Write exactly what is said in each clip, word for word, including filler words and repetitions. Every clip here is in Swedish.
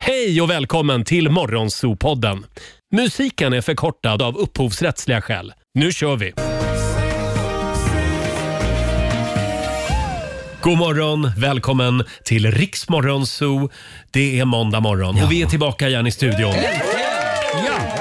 Hej och välkommen till Morgonzoo-podden. Musiken är förkortad av upphovsrättsliga skäl. Nu kör vi! God morgon, välkommen till Riks Morgonzoo. Det är måndag morgon ja. och vi är tillbaka igen i studion. Ja.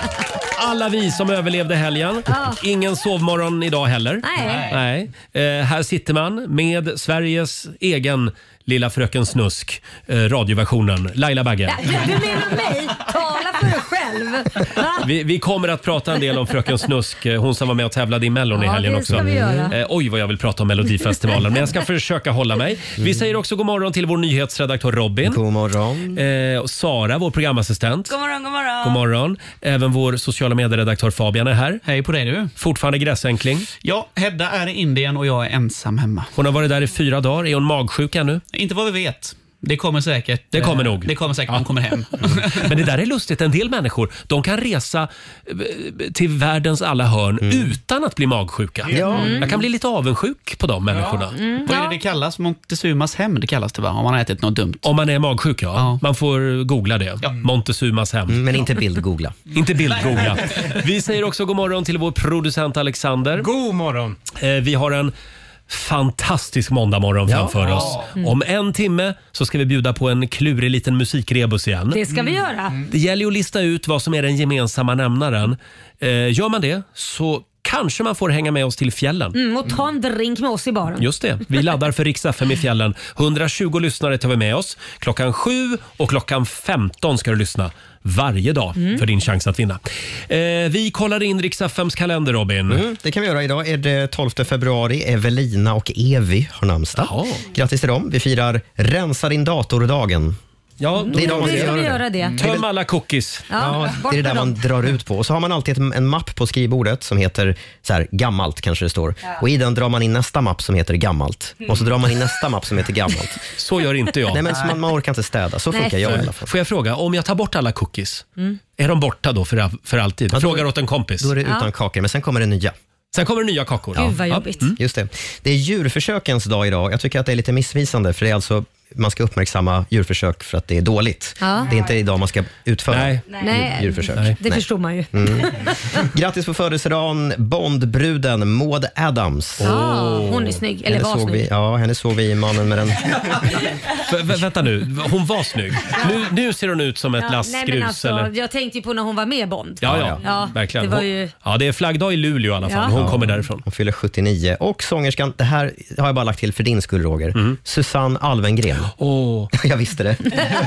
Alla vi som överlevde helgen. Oh. Ingen sovmorgon idag heller. Nej. Nej. Eh, här sitter man med Sveriges egen lilla fröken Snusk, eh, radioversionen. Laila Bagge. Ja, du menar mig? Tala för dig själv. Vi, vi kommer att prata en del om fröken Snusk. Hon som var med och tävlade i Mellon ja, i helgen också. Eh, oj vad jag vill prata om Melodifestivalen. Men jag ska försöka hålla mig. Vi säger också god morgon till vår nyhetsredaktör Robin. God morgon. Eh, och Sara, vår programassistent. God morgon, god morgon. God morgon. Även vår sociala medieredaktör Fabian är här. Hej på dig du. Fortfarande gräsänkling. Ja, Hedda är i Indien och jag är ensam hemma. Hon har varit där i fyra dagar. Är hon magsjuk ännu? Inte vad vi vet. Det kommer säkert. Det kommer nog. Det kommer säkert när hon kommer hem. Men det där är lustigt. En del människor, de kan resa till världens alla hörn mm. utan att bli magsjuka. Mm. Jag kan bli lite avundsjuk på de människorna. Ja. Mm. Vad är det det kallas? Montezumas hem, det kallas det va? Om man har ätit något dumt. Om man är magsjuk, ja. ja. Man får googla det. Ja. Montezumas hem. Mm, men inte bildgoogla. Inte bildgoogla. Vi säger också god morgon till vår producent Alexander. God morgon. Eh, vi har en fantastisk måndagmorgon framför ja. oss. Mm. Om en timme så ska vi bjuda på en klurig liten musikrebus igen. Det ska vi göra. Mm. Det gäller ju att lista ut vad som är den gemensamma nämnaren. Eh, gör man det så kanske man får hänga med oss till fjällen. Mm, och ta en drink med oss i baren. Just det. Vi laddar för Rix F M i fjällen. hundratjugo lyssnare tar vi med oss. Klockan sju och klockan femton ska du lyssna varje dag mm. för din chans att vinna. Eh, vi kollar in Rix F M:s kalender, Robin. Mm, det kan vi göra. Idag är det tolfte februari. Evelina och Evi har namnsdag. Jaha. Grattis till dem. Vi firar rensa din dator-dagen. Ja, det är idag man ska göra, göra det. det. Töm alla cookies. Ja, ja, det är det där man drar ut på. Och så har man alltid en mapp på skrivbordet som heter så här, gammalt kanske det står. Ja. Och i den drar man in nästa mapp som heter gammalt. Och så drar man in nästa mapp som heter gammalt. Så gör inte jag. Nej, men man, man orkar inte städa. Så funkar jag i alla fall. Får jag fråga, om jag tar bort alla cookies, mm. är de borta då för, för alltid? Ja, Frågar åt en kompis. Då är det utan ja. kakor, men sen kommer det nya. Sen kommer det nya kakor. Gud vad jobbigt. Mm. Just det. Det är djurförsökens dag idag. Jag tycker att det är lite missvisande för det är alltså man ska uppmärksamma djurförsök för att det är dåligt. Ja. Det är inte idag man ska utföra Nej. Djur, djurförsök. Nej. Det Nej. förstår man ju. Mm. Grattis på födelsedagen Bondbruden Maud Adams. Oh. Hon är snygg, eller henne var snygg. Vi, ja, henne såg vi i Mannen med den. v- vänta nu, hon var snygg. Nu, nu ser hon ut som ett ja, lastgrus. Alltså, eller? Jag tänkte ju på när hon var med Bond. Ja, ja, ja verkligen. Det var ju... Ja, det är flaggdag i Luleå i alla fall. Ja. Hon kommer därifrån. Hon fyller sjuttionio. Och sångerskan, det här har jag bara lagt till för din skull, Roger. Mm. Susanne Alvengren. Åh. Oh. Jag visste det.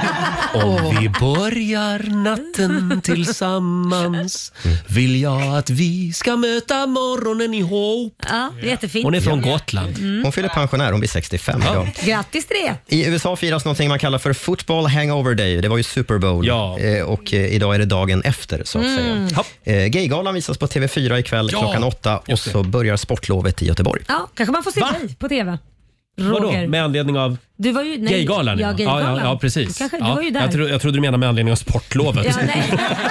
Om vi börjar natten tillsammans vill jag att vi ska möta morgonen ihop. Ja, jättefint. Hon är från Gotland. Mm. Hon fyller pensionär, hon blir sextiofem ja. idag. Grattis till det. I U S A firas någonting man kallar för Football Hangover Day. Det var ju Super Bowl. Ja. Eh, och eh, idag är det dagen efter, så att mm. säga. Eh, Gaygalan visas på T V fyra ikväll ja. klockan åtta. Och så börjar sportlovet i Göteborg. Ja, kanske man får se dig på T V. Roger. Vadå? Med anledning av du var ju, nej, Gaygalan? Ja, Gaygalan. Ja, ja, ja, precis. Kanske, ja. Du var ju där. Jag, tro, jag trodde du menade med anledning av sportlovet. Ja, nej.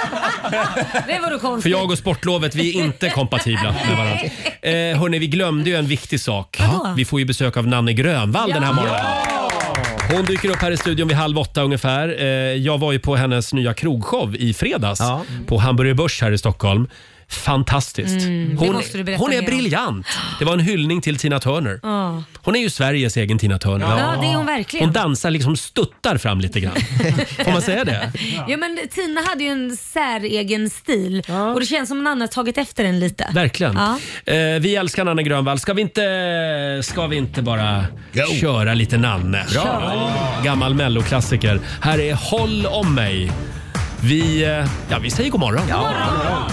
Det var då konstigt. För jag och sportlovet, vi är inte kompatibla med varandra. Eh, hörrni, vi glömde ju en viktig sak. Aha. Vi får ju besök av Nanne Grönvall ja. den här morgonen. Hon dyker upp här i studion vid halv åtta ungefär. Eh, jag var ju på hennes nya krogshow i fredags ja. på Hamburger Börs här i Stockholm. Fantastiskt. Mm, hon, hon är briljant. Det var en hyllning till Tina Turner. Oh. Hon är ju Sveriges egen Tina Turner. Ja, det är hon verkligen. Hon dansar liksom stuttar fram lite grann. Får man säga det? Ja, men Tina hade ju en säregen stil. Ja. Och det känns som någon annan har tagit efter den lite. Verkligen. Ja. Eh, vi älskar Nanne Grönvall. Ska vi inte, ska vi inte bara Go. köra lite Nanne? Bra. Gammal melloklassiker. Här är Håll om mig. Vi, eh, ja, vi säger god morgon. Ja. God morgon.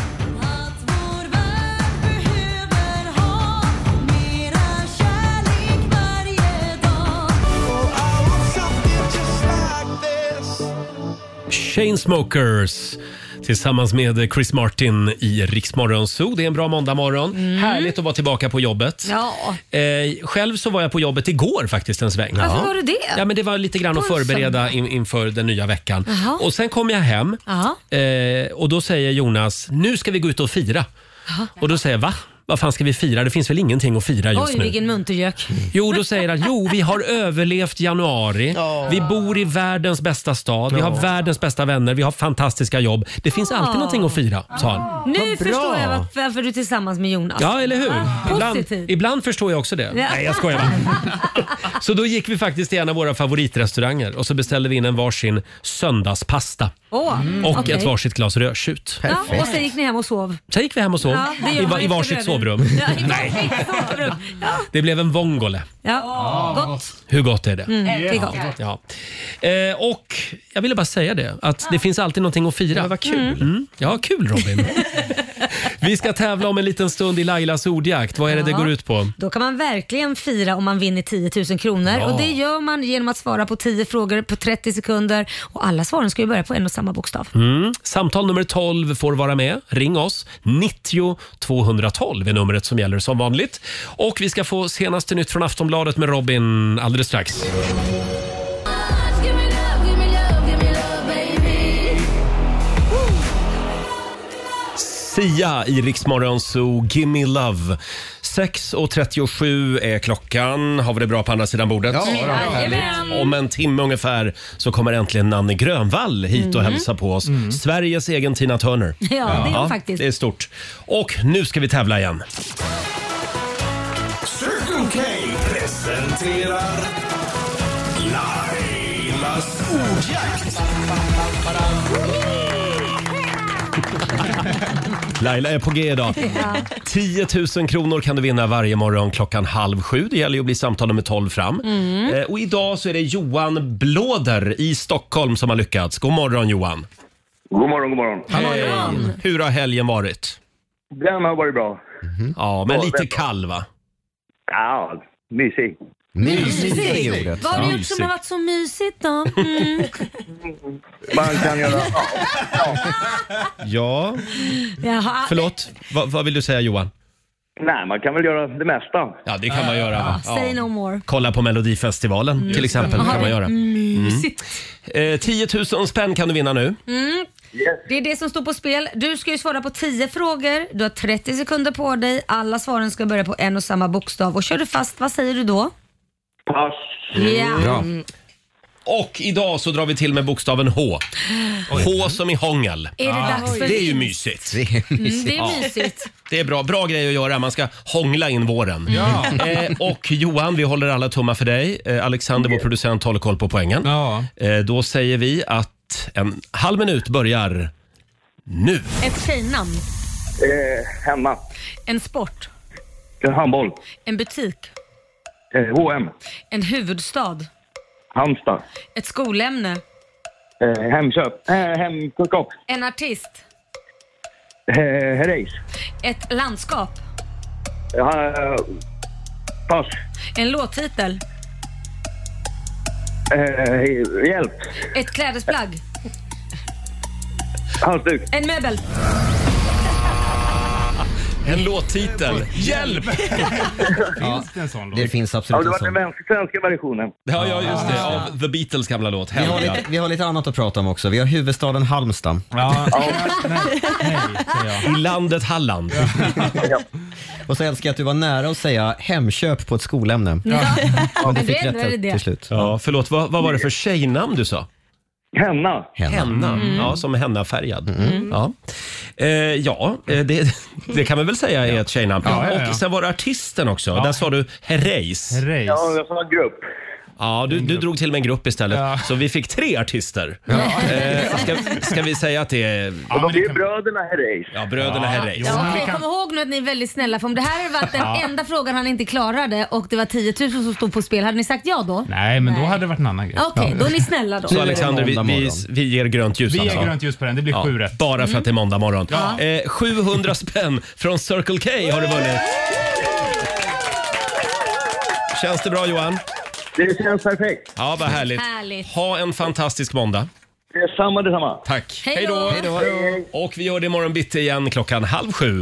Chainsmokers tillsammans med Chris Martin i Rix Morgonzoo. Det är en bra måndagmorgon. Mm. Härligt att vara tillbaka på jobbet. Ja. Eh, själv så var jag på jobbet igår faktiskt en sväng. Varför var du det? Ja, men det var lite grann att förbereda in, inför den nya veckan. Aha. Och sen kom jag hem eh, och då säger Jonas, nu ska vi gå ut och fira. Aha. Och då säger jag, va? vad fan ska vi fira? Det finns väl ingenting att fira just Oj, nu. vilken muntergök. Jo, då säger att jo, vi har överlevt januari. Vi bor i världens bästa stad. Vi har världens bästa vänner. Vi har fantastiska jobb. Det finns alltid någonting att fira, sa han. Nu förstår jag var- varför du är tillsammans med Jonas. Ja, eller hur? Ibland, Positivt. ibland förstår jag också det. Ja. Nej, jag skojar bara. Så då gick vi faktiskt till en av våra favoritrestauranger och så beställde vi in en varsin söndagspasta. Åh, Och okej. ett varsitt glas rödtjut. Ja, och sen gick ni hem och sov. Sen gick vi hem och sov. Ja, det gör I, va- man I efter varsitt rödvin. sovrum. Ja, i varsitt sovrum. Ja, Det blev en vongole. ja. Gott. Hur gott är det? Mm, det är gott. Ja. Eh, och jag ville bara säga det, att det finns alltid någonting att fira. Vad kul. Mm. Ja, kul Robin. Vi ska tävla om en liten stund i Lailas ordjakt. Vad är det det Ja. går ut på? Då kan man verkligen fira om man vinner tio tusen kronor. Ja. Och det gör man genom att svara på tio frågor på trettio sekunder. Och alla svaren ska ju börja på en och samma bokstav. Mm. Samtal nummer tolv får vara med. Ring oss. nittio tvåhundratolv är numret som gäller som vanligt. Och vi ska få senaste nytt från Aftonbladet med Robin alldeles strax. Sia i Rix Morgon Zoo, Gimme Love. sex och trettiosju är klockan. Har vi det bra på andra sidan bordet? Ja, Jajamän. Om en timme ungefär så kommer äntligen Nanne Grönvall hit och hälsa på oss. Sveriges egen Tina Turner. Ja, det är hon faktiskt. Det är stort. Och nu ska vi tävla igen. Circle K presenterar Lailas ordjakt. Laila är på G idag. tio tusen kronor kan du vinna varje morgon klockan halv sju. Det gäller ju att bli samtal nummer tolv fram. Eh, och idag så är det Johan Blåder i Stockholm som har lyckats. God morgon Johan. God morgon, god morgon. Hej. Hur har helgen varit? Den har varit bra. Ja, men Ja, lite det är bra. kall va? Ja, mysig. Mysigt är Mysigt. ordet. Vad har du gjort Mysigt. som har varit så mysigt då? Mm. Man kan göra... Ja, Jaha. förlåt. Va, vad vill du säga Johan? Nej, man kan väl göra det mesta. Ja, det kan man göra. Say no more. Kolla på Melodifestivalen till exempel. Kan man göra. Mysigt. Eh, tio tusen spänn kan du vinna nu. Det är det som står på spel. Du ska ju svara på tio frågor. Du har trettio sekunder på dig. Alla svaren ska börja på en och samma bokstav. Och kör du fast, vad säger du då? Pass. Ja. Bra. Och idag så drar vi till med bokstaven H. H som i hångel. Är det dags för Det är ju vinst? mysigt. Det är Mm, mysigt. det är mysigt. Det är bra, bra grej att göra. Man ska hångla in våren. Eh, och Johan, vi håller alla tummar för dig. Eh, Alexander, vår producent, håller koll på poängen. Ja. Eh, då säger vi att en halv minut börjar nu. Ett tjejnamn. Eh, hemma. En sport. En handboll. En butik. Eh, H och M. En huvudstad. Halmstad. Ett skolämne. Eh, hemköp. Eh, hemkunskap. En artist. Eh, Herreys. Ett landskap. Eh, pass. En låttitel. Eh, hjälp. Ett klädesplagg. Halsduk. En möbel. En låttitel. Hjälp! Ja, En sån låt. det finns Ja, absolut det en var den sån. vänster- svenska versionen. Ja, ja, just det. Av The Beatles gamla låt. Vi har, Hemliga. lite, vi har lite annat att prata om också. Vi har huvudstaden Halmstad. Ja, nej, nej, säger jag. I landet Halland. Och så älskar jag att du var nära att säga hemköp på ett skolämne. Ja. Men du Men fick det rätt ändrade det. till slut. Ja, förlåt. Vad, vad var det för tjejnamn du sa? Henna. Henna. Ja, som är hennafärgad. Ja, eh, ja eh, det, det kan man väl säga är ett tjejnamn. Ja, ja, ja. Och sen var det artisten också. Där sa du Herreys. Herreys. Ja, jag sa grupp. Ja, du, du drog till med en grupp istället. Ja. Så vi fick tre artister. Eh, ska, ska vi säga att det är Och Ja, de men det är kan- bröderna Herreys. ja, bröderna Herreys? Jo, Ja, men vi okej, kan- kom ihåg nu att ni är väldigt snälla, för om det här hade varit den enda frågan han inte klarade och det var tio tusen som stod på spel, hade ni sagt ja då? Nej, men då Nej. hade det varit en annan grej. Okej, då är ni snälla då. Så Alexander, vi, måndag vi, morgon. vi ger grönt ljus Vi alltså. ger grönt ljus på den, det blir Ja, sju rätt. bara för att det är måndag morgon. Ja. Eh, sjuhundra spänn från Circle K har du vunnit. Känns det bra Johan? Det känns perfekt. Ja, vad härligt. Härligt. Ha en fantastisk måndag. Det är samma, det är samma. Tack. Hej då. Hej då. Och vi gör det imorgon bitti igen klockan halv sju.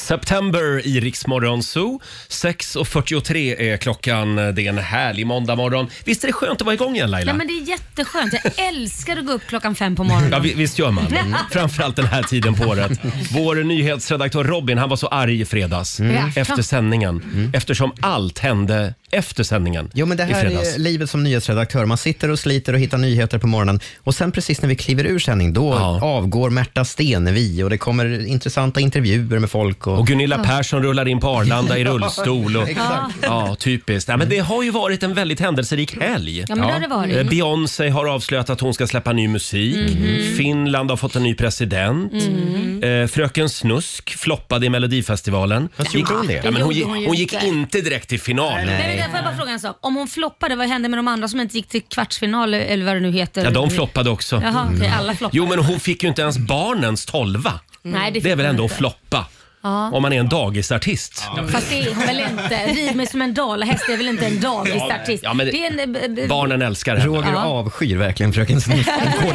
September i Rix Morgon Zoo. sex och fyrtiotre är klockan. Det är en härlig måndag morgon. Visst är det skönt att vara igång igen, Laila? Nej, men det är jätteskönt. Jag älskar att gå upp klockan fem på morgonen. Ja, visst gör man. Mm. Framförallt den här tiden på året. Vår nyhetsredaktör Robin, han var så arg i fredags mm. efter sändningen. Mm. Eftersom allt hände efter sändningen. Jo, men det här är livet som nyhetsredaktör. Man sitter och sliter och hittar nyheter på morgonen. Och sen precis när vi kliver ur sändning, då ja. avgår Märta Stenevi och det kommer intressanta intervjuer med folk. Och, och Gunilla ja. Persson rullar in på Arlanda i rullstol. Och, Exakt. Ja, typiskt. Ja, men det har ju varit en väldigt händelserik helg. Ja, men det har det varit. Beyoncé har avslöjat att hon ska släppa ny musik. Mm-hmm. Finland har fått en ny president. Mm-hmm. Fröken Snusk floppade i Melodifestivalen. Fast gick hon det? Ja, men hon, gick, hon gick inte direkt till final. Nej, nej. Får jag bara fråga en sak? Om hon floppade, vad hände med de andra som inte gick till kvartsfinal eller vad det nu heter? Ja, de floppade också. Jaha, okej, alla floppade. Jo, men hon fick ju inte ens barnens tolva. Nej, det, det är väl ändå inte. att floppa. Ja. Om man är en dagisartist. Ja. Fast det är hon väl inte. Rid mig som en dalahäst är väl inte en dagisartist. Ja, men det är en, det, barnen älskar henne. Roger ja. avskyr verkligen Fröken Snusk.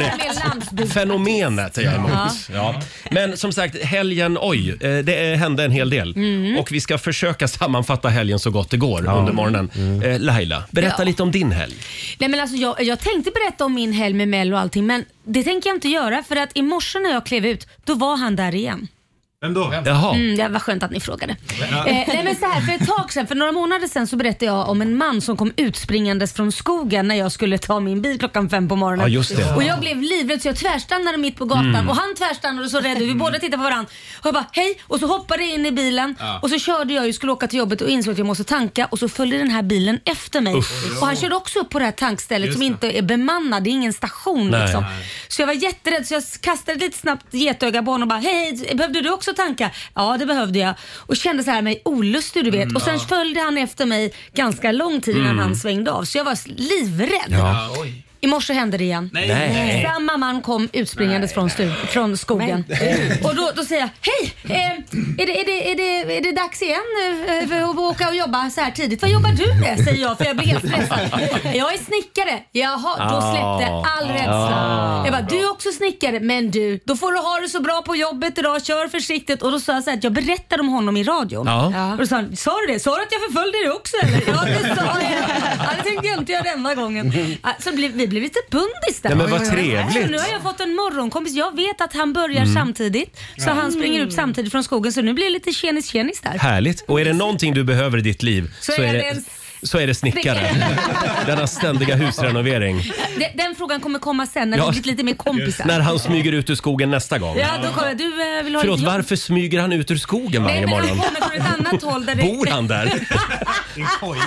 Fenomenet är jag emot. Ja. Ja. Men som sagt, helgen, oj, det hände en hel del. Mm. Och vi ska försöka sammanfatta helgen så gott det går ja. under morgonen. Mm. Laila, berätta ja. lite om din helg. Nej, men alltså, jag, jag tänkte berätta om min helg med Mel och allting, men det tänker jag inte göra, för att i morse när jag klev ut, då var han där igen. Vem då? Jaha. Mm, det var skönt att ni frågade. Eh, nej, men så här, för ett tag sedan, för några månader sedan, så berättade jag om en man som kom utspringandes från skogen när jag skulle ta min bil klockan fem på morgonen. Ja, just det. Och jag blev livrädd så jag tvärstannade mitt på gatan mm. och han tvärstannade och så rädd. Vi båda tittade på varandra och jag bara hej, och så hoppade jag in i bilen ja. och så körde jag ju, skulle åka till jobbet och insåg att jag måste tanka, och så följde den här bilen efter mig. Uff. Och han körde också upp på det här tankstället som inte är bemannad, det är ingen station nej, liksom. Nej. Så jag var jätterädd, så jag kastade lite snabbt getöga på honom och bara hej, behövde du också tanka? Ja, det behövde jag. Och kände så här mig olustig, du vet. Mm, och sen ja. följde han efter mig ganska lång tid innan mm. han svängde av. Så jag var livrädd. Ja. I morse hände det igen. Nej. Nej. Samma man kom utspringandes från, stu- från skogen. Nej. Och då, då säger jag, hej, eh, är, det, är, det, är, det, är det dags igen eh, för att åka och jobba så här tidigt? Vad jobbar du med? Säger jag, för jag blir helt stressad. Jag är snickare. Jaha, då släppte all rädsla. Jag bara, du är också snickare, men du, då får du ha det så bra på jobbet idag, kör försiktigt. Och då sa jag så här, att jag berättade om honom i radion. Ja. Och då sa han, sa du det? Sa du att jag förföljde dig också eller? Ja, det sa jag. Ja, det tänkte jag inte göra denna gången. Så blev vi blev lite bundis där. Ja, men vad trevligt. Så nu har jag fått en morgonkompis. Jag vet att han börjar mm. samtidigt. Så mm. han springer ut samtidigt från skogen. Så nu blir det lite tjenis-tjenis där. Härligt. Och är det någonting du behöver i ditt liv så, så är det... En... Så är det snickare. Denna ständiga husrenovering. Den, den frågan kommer komma sen när ja. vi blir lite mer kompisar. När han smyger ut ur skogen nästa gång. Ja, då kommer du äh, vill ha Förlåt, varför smyger han ut ur skogen varje morgon? Nej, men han kommer från ett annat håll där det... Bor han där? I en koja.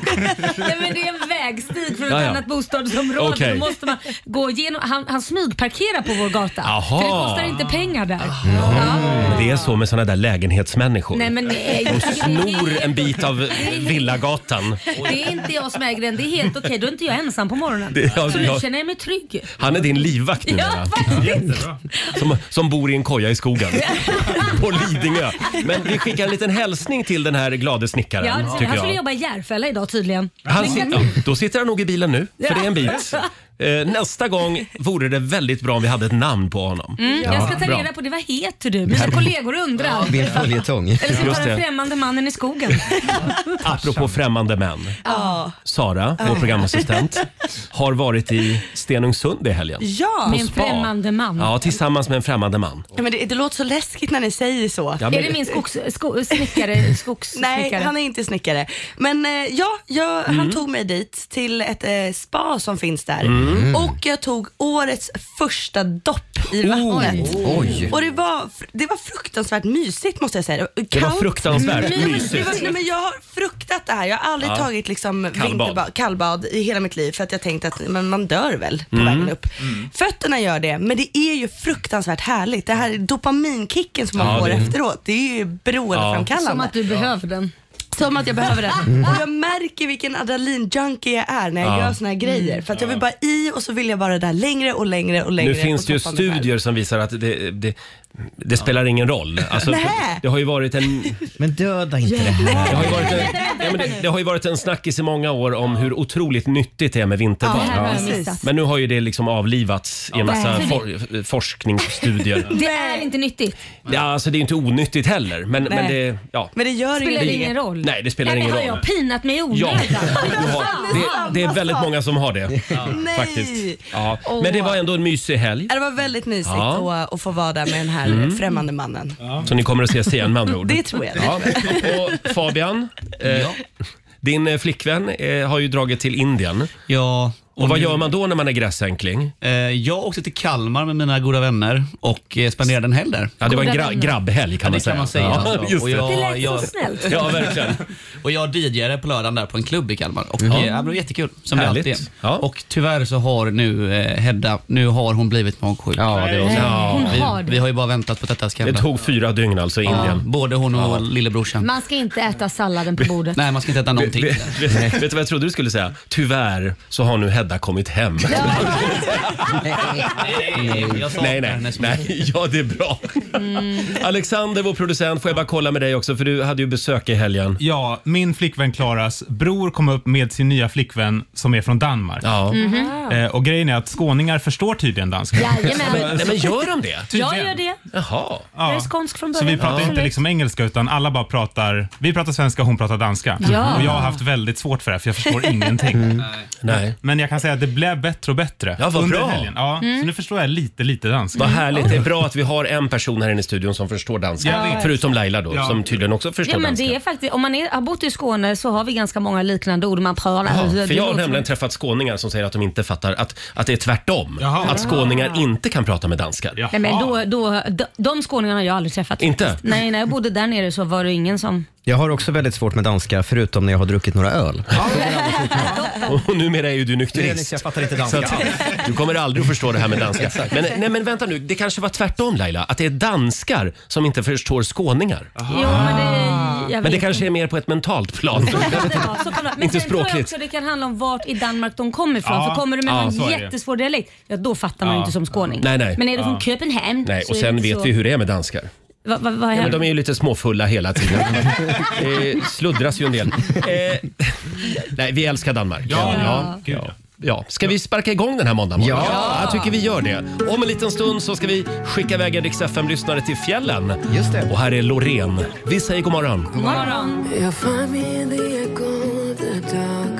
Nej, men det är en vägstig från ett ja, ja. annat bostadsområde. Okay. Då måste man gå igenom. Han, han smygparkerar på vår gata. Aha. För det kostar inte pengar där. Ja. Ja. Det är så med såna där lägenhetsmänniskor. Nej, men nej. De snor en bit av villagatan. Det är inte jag som äger den. Det är helt okej. Okay. Då är inte jag ensam på morgonen. Det, ja, så nu ja. känner jag mig trygg. Han är din livvakt nu. Ja, som, som bor i en koja i skogen. På Lidingö. Men vi skickar en liten hälsning till den här glade snickaren. Ja, han skulle jag. jobba i Järfälla idag tydligen. Han sitter, då sitter han nog i bilen nu. För det är en bit. Eh, nästa gång vore det väldigt bra om vi hade ett namn på honom. Mm, ja, jag ska ta reda bra. på det. Vad heter du? Mina kollegor undrar. Ja, det är följetong. Eller så tar den främmande mannen i skogen. Apropå främmande män. Ja. Sara, vår programassistent, har varit i Stenungsund i helgen. Ja, med en främmande man. Ja, tillsammans med en främmande man. Ja, men det, det låter så läskigt när ni säger så. Ja, men... Är det min skogs, sko, snickare? Skogssnickare? Nej, han är inte snickare. Men eh, ja, jag, mm. han tog mig dit till ett eh, spa som finns där. Mm. Mm. Och jag tog årets första dopp i vattnet. Oh. Oj. Och det var, det var fruktansvärt mysigt, måste jag säga. Kallt. Det var fruktansvärt mm. mysigt. Det var, nej, men jag har fruktat det här. Jag har aldrig ja. tagit liksom kallbad. kallbad i hela mitt liv, för att jag tänkte att men man dör väl på mm. vägen upp. Mm. Fötterna gör det, men det är ju fruktansvärt härligt. Det här dopaminkicken som man ja, får det... efteråt, det är ju beroendeframkallande. Som att du behöver den. Som att jag behöver det. Och jag märker vilken adrenalin-junkie jag är när jag ja. gör såna här grejer. För att jag vill bara i och så vill jag vara där längre och längre och längre. Nu finns det ju studier som visar att det, det, det spelar ingen roll. Alltså, det har ju varit en... Men döda inte det här. Det har ju varit en, Ja, men det, det har ju varit en snackis i många år om hur otroligt nyttigt det är med vinterbad. Ja, ja. Men nu har ju det liksom avlivats i en massa for, forskningsstudier. Det är inte nyttigt. Ja, alltså det är inte onyttigt heller. Men, men det, ja. Men det gör spelar ingen, ingen roll. Nej, det spelar Nej, ingen har roll. jag pinat mig i Ja, onödan? du har, det, det är väldigt många som har det. Ja. Faktiskt. Ja. Men det var ändå en mysig helg. Det var väldigt mysigt Ja. att, att få vara där med den här Mm. främmande mannen. Ja. Så ni kommer att ses igen med andra ord. Det tror jag. Ja. Och Fabian, eh, din eh, flickvän eh, har ju dragit till Indien. Ja. Och vad gör man då när man är gräsänkling? Eh, jag åkte till Kalmar med mina goda vänner och eh, spenderade en helg där. Ja, det var en gra- grabbhelg kan Ja, man det säga. kan man säga. Ja, Alltså. just Och det. jag, Det lät jag, så snällt. Ja, verkligen. och jag DJade på lördagen där på en klubb i Kalmar. Och Ja. eh, det var jättekul, som det Härligt. alltid är. Ja. Och tyvärr så har nu eh, Hedda, nu har hon blivit magsjuk. Ja, det var så. Ja. Hon Vi, har det. vi har ju bara väntat på att detta ska Det hända. tog fyra dygn alltså i Indien. Både hon och lillebrorsan. Man ska inte äta salladen på bordet. Nej, man ska inte äta någonting. Vet, vet, vet du vad jag trodde du skulle säga? Tyvärr så har nu Hedda kommit hem. Jag saknar Nej, nej, henne så nej. Ja, det är bra. Alexander, vår producent, får jag bara kolla med dig också, för du hade ju besök i helgen. Ja, min flickvän Klaras bror kom upp med sin nya flickvän som är från Danmark. Ja. Eh, och grejen är att skåningar förstår tydligen danska. Jajamän. Nej, men gör de det? Jag gör det. Jaha. Jag är skånsk från Så början. vi pratar inte Absolut. liksom engelska utan alla bara pratar, vi pratar svenska och hon pratar danska. Ja. Och jag har haft väldigt svårt för det för jag förstår ingenting. Nej. Men jag kan säga att det blev bättre och bättre Ja, vad under bra. helgen. Ja, så nu förstår jag lite, lite danska. Vad härligt. Det är bra att vi har en person här inne i studion som förstår danska. Ja. Förutom Laila då, Ja. som tydligen också förstår Ja, men danska. det är faktiskt, om man är, har bott i Skåne så har vi ganska många liknande ord man pratar. Ja, Det för jag har låter nämligen som- träffat skåningar som säger att de inte fattar att, att det är tvärtom. Jaha. Att skåningar inte kan prata med danskar. Jaha. Nej, men då, då, de, de skåningarna har jag aldrig träffat. Inte? faktiskt. Nej, när jag bodde där nere så var det ingen som... Jag har också väldigt svårt med danska, förutom när jag har druckit några öl. Och numera är ju du nykterist. Jag fattar inte Så danska. att, du kommer aldrig att förstå det här med danska. Men, nej, men vänta nu, det kanske var tvärtom Laila. Att det är danskar som inte förstår skåningar. Jo, men det, jag Men det vet kanske är mer på ett mentalt plan. Så kan det vara, så kan det vara. Men Inte sen tror jag språkligt. också det kan handla om vart i Danmark de kommer ifrån. Ja. För kommer du med Ja, någon så är det. jättesvår dialekt, ja då fattar man ju Ja. inte som skåning. Nej, nej. Men är du från Köpenhamn Nej, så och är sen det vet så... vi hur det är med danskar. Va, va, vad Ja, är men de är ju lite småfulla hela tiden. Det sluddras ju en del. Eh, nej, vi älskar Danmark. Ja, ja, gud, ja. Ja. Ska vi sparka igång den här måndagen? Ja. Jag tycker vi gör det. Om en liten stund så ska vi skicka iväg en Rix F M-lyssnare till fjällen. Just det. Och här är Loreen. Vi säger god morgon. God morgon. You'll find me in the echo of the dark,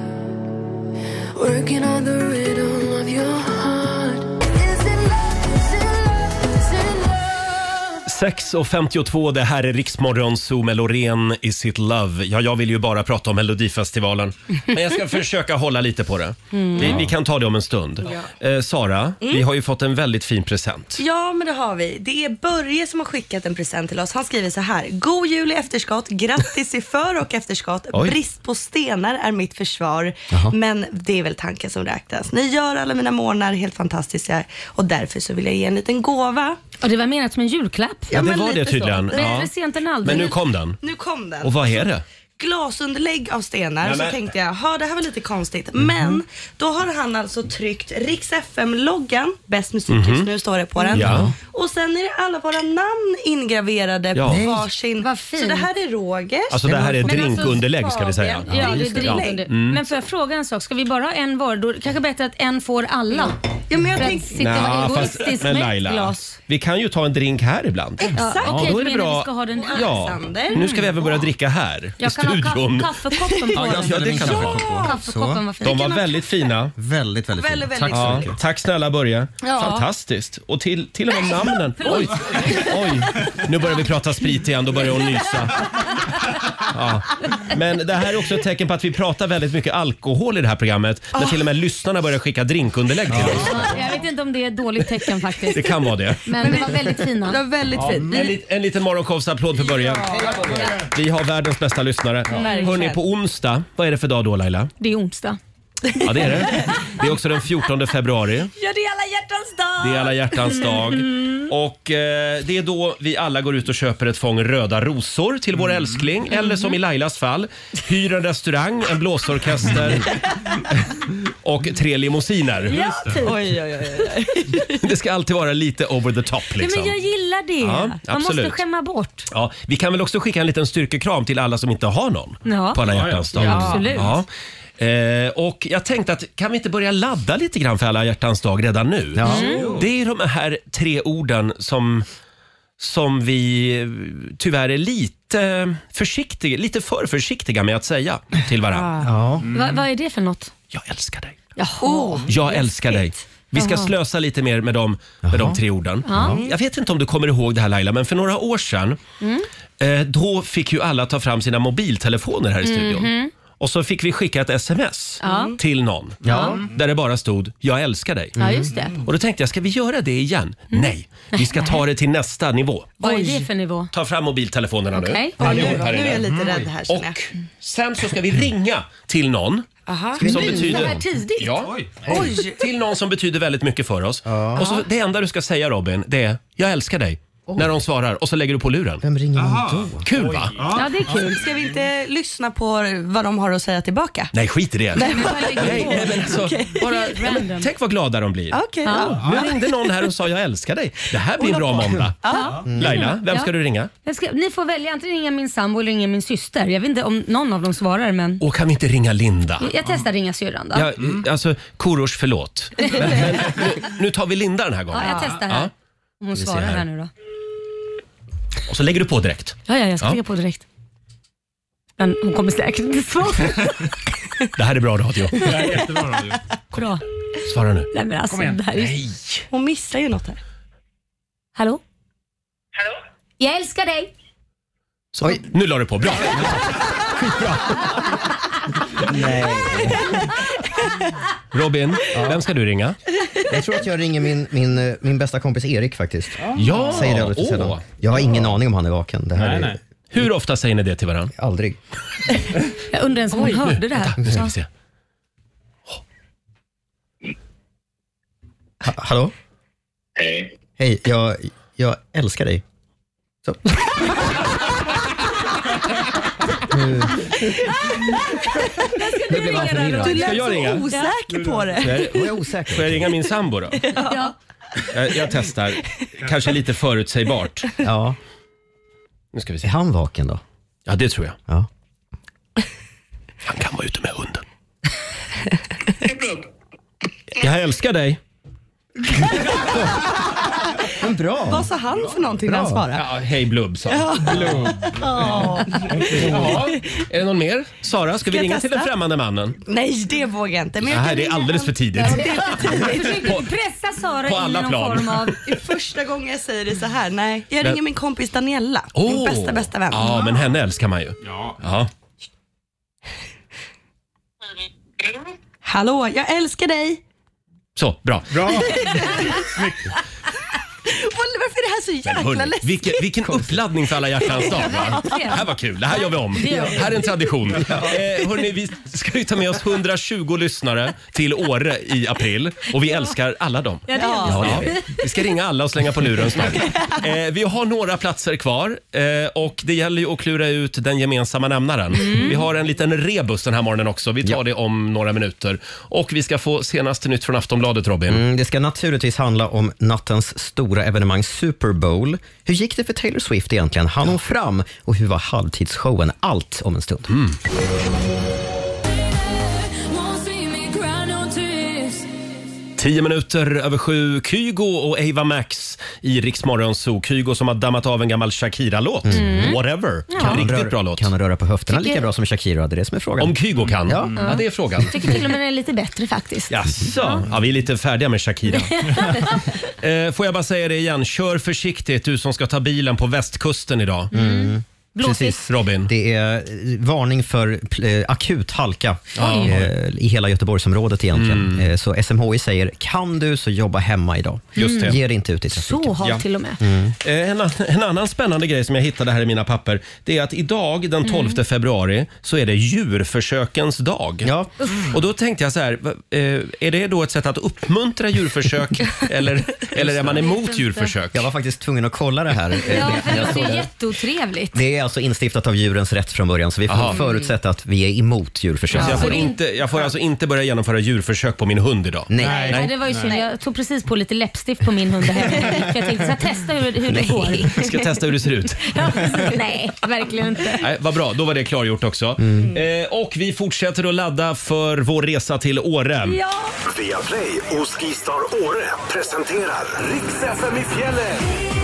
working on the rhythm of your heart. Is it love? Is it love? Is it love? sex och femtiotvå, det här är Riksmorgon Zoo med Loreen i sitt Love. Ja, jag vill ju bara prata om Melodifestivalen. Men jag ska försöka hålla lite på det. Vi, vi kan ta det om en stund. Eh, Sara, vi har ju fått en väldigt fin present. Ja, men det har vi. Det är Börje som har skickat en present till oss. Han skriver så här: God jul i efterskott, grattis i för- och efterskott. Oj. Brist på stenar är mitt försvar. Men det är väl tanken som räknas. Ni gör alla mina månader helt fantastiska och därför så vill jag ge en liten gåva. Och det var menat som en julklapp. Ja, det men var lite det tydligen. så. Ja. Bättre sent än aldrig. Men nu kom den. Nu kom den. Och vad är det? Glasunderlägg av stenar. Nej, så men- tänkte jag, ha det här var lite konstigt. Men då har han alltså tryckt Rix F M-loggan, bäst musik just nu står det på den. Ja. Och sen är det alla våra namn ingraverade Ja. på Nej. varsin. Vad fint. Så det här är Rogers. Alltså det här är Men alltså, drinkunderlägg ska vi säga. Fabian. Ja, det är Just det. drinkunderlägg. Mm. Men får jag fråga en sak? Ska vi bara ha en var? Då kanske bättre att en får alla. Ja, men jag För att tänkte, sitta Nja, och fast, egoistiskt men med ett Laila, glas. vi kan ju ta en drink här ibland. exakt. Ja, okej, då är du det menar bra. vi ska ha den här. Ja, Alexander. nu ska vi även börja dricka här i Jag kan ha studion. ka- kaffekoppen på den. Ja, det kan du ha. Kaffekoppen var fin. De var väldigt fina. Väldigt, väldigt Väldigt, fint. väldigt Tack så Ja, mycket. tack snälla Börje. Ja. Fantastiskt. Och till, till och med namnen. Oj, oj, nu börjar vi prata sprit igen. Då börjar hon nysa. Ja. Men det här är också ett tecken på att vi pratar väldigt mycket alkohol i det här programmet. När till och med lyssnarna börjar skicka drinkunderlägg till oss. Ja, jag vet inte om det är ett dåligt tecken faktiskt. Det kan vara det. Men det var väldigt Det fina. var väldigt fint. En, lit, en liten morgonshowsapplåd för Börje. Vi har världens bästa lyssnare. Hörrni, på onsdag, vad är det för dag då Laila? Det är onsdag. Ja, det är det. Det är också den fjortonde februari. Ja, det är alla hjärtans dag. Det är alla hjärtans dag. Mm. Och eh, det är då vi alla går ut och köper ett fång röda rosor till vår älskling. Eller som i Lailas fall, hyr en restaurang, en blåsorkester och tre limousiner. Ja, typ. Oj, oj, oj. Det ska alltid vara lite over the top liksom. Ja, men jag gillar det. Ja, Man absolut. måste skämma bort. Ja, vi kan väl också skicka en liten styrkekram till alla som inte har någon Ja. på alla hjärtans dag. Ja, absolut. Ja. Eh, och jag tänkte att kan vi inte börja ladda lite grann för alla hjärtans dag redan nu? Ja. Mm. Det är de här tre orden som, som vi tyvärr är lite försiktiga, lite för försiktiga med att säga till varandra. Ja. Va, vad är det för något? Jag älskar dig. Jaha. Jag älskar dig. Vi ska Jaha. slösa lite mer med de, med de tre orden. Ja. Jag vet inte om du kommer ihåg det här Laila, men för några år sedan Mm. eh, då fick ju alla ta fram sina mobiltelefoner här i studion. Mhm. Och så fick vi skicka ett sms Ja. till någon Ja. där det bara stod jag älskar dig. Ja, just det. Och då tänkte jag, ska vi göra det igen? Nej, vi ska ta det till nästa nivå. Vad är det för nivå? Ta fram mobiltelefonerna Okej. nu. Oj, Allihop här nu är jag inne. lite rädd här känner jag. Och sen så ska vi ringa till någon Aha. som vi betyder... ringa här tidigt? Ja, Oj. till någon som betyder väldigt mycket för oss. Och så det enda du ska säga Robin, det är jag älskar dig. När de svarar och så lägger du på luren. Vem ringer man då? Kul va? Ja, det är kul. Ska vi inte lyssna på vad de har att säga tillbaka? Nej, skit i det. Nej, nej, men alltså, Okej. bara, ja, men, tänk vad glada de blir. Okej, ja. Nu ringde någon här och sa jag älskar dig. Det här blir en bra måndag. Ja. Laila, vem ska Ja. du ringa? Jag ska, ni får välja antingen ringa min sambo eller ringa min syster. Jag vet inte om någon av dem svarar, men Och kan vi inte ringa Linda? jag testar ringa syrran då. Ja, alltså, Korosh, förlåt. Men, men, nu, nu tar vi Linda den här gången. Ja, jag testar här. Ja. Om hon Vi ser svarar här. här nu då. Och så lägger du på direkt. Ja, ja, jag ska Ja. lägga på direkt. Men hon kommer säkert inte svara. Det här är bra radio. Det är jättebra radio. Bra. Svara nu. Nej, men alltså, det här är... Nej. Hon missar ju något här. Hallå? Hallå? Jag älskar dig. Så, nu la du på. Bra. Skitbra. Nej. Robin, vem ska du ringa? Jag tror att jag ringer min, min, eh, min bästa kompis Erik faktiskt. Ja, Säger det alldeles åh. sällan. Jag har ingen aning om han är vaken. Det här Nej, är nej. Hur ofta säger ni det till varandra? aldrig. Jag undrar ens om hon hörde det här. Nu ska vi se. Ha, hallå? Hej. Hej, jag, jag älskar dig. Så. Nu, nu blev han förvirrad. Du Ska lät jag så ringa? osäker på det. Får jag, Jag är osäker. får jag ringa min sambo då? Ja. Jag, jag testar. Kanske lite förutsägbart. Ja. Nu ska vi Är se. han vaken då? Ja, det tror jag. Ja. Han kan vara ute med hunden. Jag älskar dig. Men bra. Vad sa han för någonting när han svarade? Ja, hej Blubb, sa han. Blubb. Ja. Är det någon mer? Sara, ska vi jag ringa till den testa? främmande mannen? Nej, det vågar jag inte. Men jag Nej, kan det är ringa alldeles för han. tidigt. Försöker pressa Sara på in i alla någon plan. form av... Det är första gången jag säger det så här. Nej, jag Men- ringer min kompis Daniela. Min Åh. bästa, bästa vän. Ja, men henne älskar man ju. Ja. Ja. Hallå, jag älskar dig. Så, bra. Bra. Varför är det här så jäkla Hörrni, läskigt? vilken, vilken uppladdning för alla hjärtans dag. Va? Det här var kul. Det här gör vi om. Det här är en tradition. Eh, hörni, vi ska ju ta med oss hundratjugo lyssnare till Åre i april. Och vi älskar alla dem. Ja, det är Ja. Ja, det är vi. Vi ska ringa alla och slänga på luren snart. Eh, vi har några platser kvar eh, och det gäller ju att klura ut den gemensamma nämnaren. Vi har en liten rebus den här morgonen också. Vi tar det om några minuter. Och vi ska få senaste nytt från Aftonbladet, Robin. Mm, det ska naturligtvis handla om nattens stora evenemang Super Bowl. Hur gick det för Taylor Swift egentligen? Han hon fram? Och hur var halvtidsshowen? Allt om en stund. Mm. Tio minuter över sju. Kygo och Ava Max i Rix Morgon Zoo. Kygo som har dammat av en gammal Shakira-låt. Whatever. En riktigt bra låt. Kan han röra på höfterna Tycker- lika bra som Shakira? Det är det som är frågan. Om Kygo kan? Ja. Ja, det är frågan. Jag tycker till och med den är lite bättre faktiskt. Jaså? Ja, vi är lite färdiga med Shakira. eh, får jag bara säga det igen. Kör försiktigt du som ska ta bilen på västkusten idag. Precis. Robin. Det är varning för eh, akut halka eh, i hela Göteborgsområdet egentligen. Mm. Eh, så S M H I säger, kan du så jobba hemma idag. Just det. Ge dig inte ut i trafiken. Så har Ja. till och med. Mm. Eh, En, an- en annan spännande grej som jag hittade här i mina papper, det är att idag den tolfte februari så är det djurförsökens dag. Ja. Och då tänkte jag så här, va- eh, är det då ett sätt att uppmuntra djurförsök eller, eller är man emot inte. djurförsök? Jag var faktiskt tvungen att kolla det här. eh, Ja, när för det jag såg låter ju det. jätteotrevligt. Det är alltså instiftat av djurens rätt från början, så vi får Aha. förutsätta att vi är emot djurförsök. Så jag får, Ja. inte, jag får alltså inte börja genomföra djurförsök på min hund idag? Nej. Nej, Nej. det var ju synd. Jag tog precis på lite läppstift på min hund här. För jag tänkte så här, testa hur, hur det går. Jag ska testa hur det ser ut. Ja, nej, verkligen inte. Nej, vad bra, då var det klargjort också. Eh, och vi fortsätter att ladda för vår resa till Åre. Ja. Viaplay och Skistar Åre presenterar Rix F M i fjällen.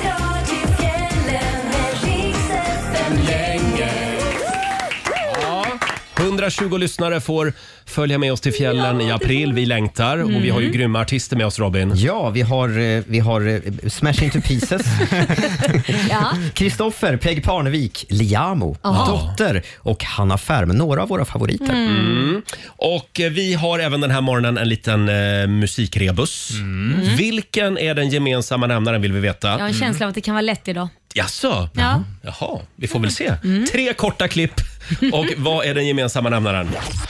hundratjugo lyssnare får följa med oss till fjällen i april. Vi längtar och vi har ju grymma artister med oss, Robin. Ja, vi har, eh, vi har eh, Smash Into Pieces, Ja. Kristoffer, Peg Parnevik, Liamo, Dotter och Hanna Färm. Några av våra favoriter. Mm. Och eh, vi har även den här morgonen en liten eh, musikrebus. Vilken är den gemensamma nämnaren vill vi veta? Jag har en känsla av att det kan vara lätt idag. Jaså? Ja. Jaha, vi får väl se. Tre korta klipp. Och vad är den gemensamma nämnaren?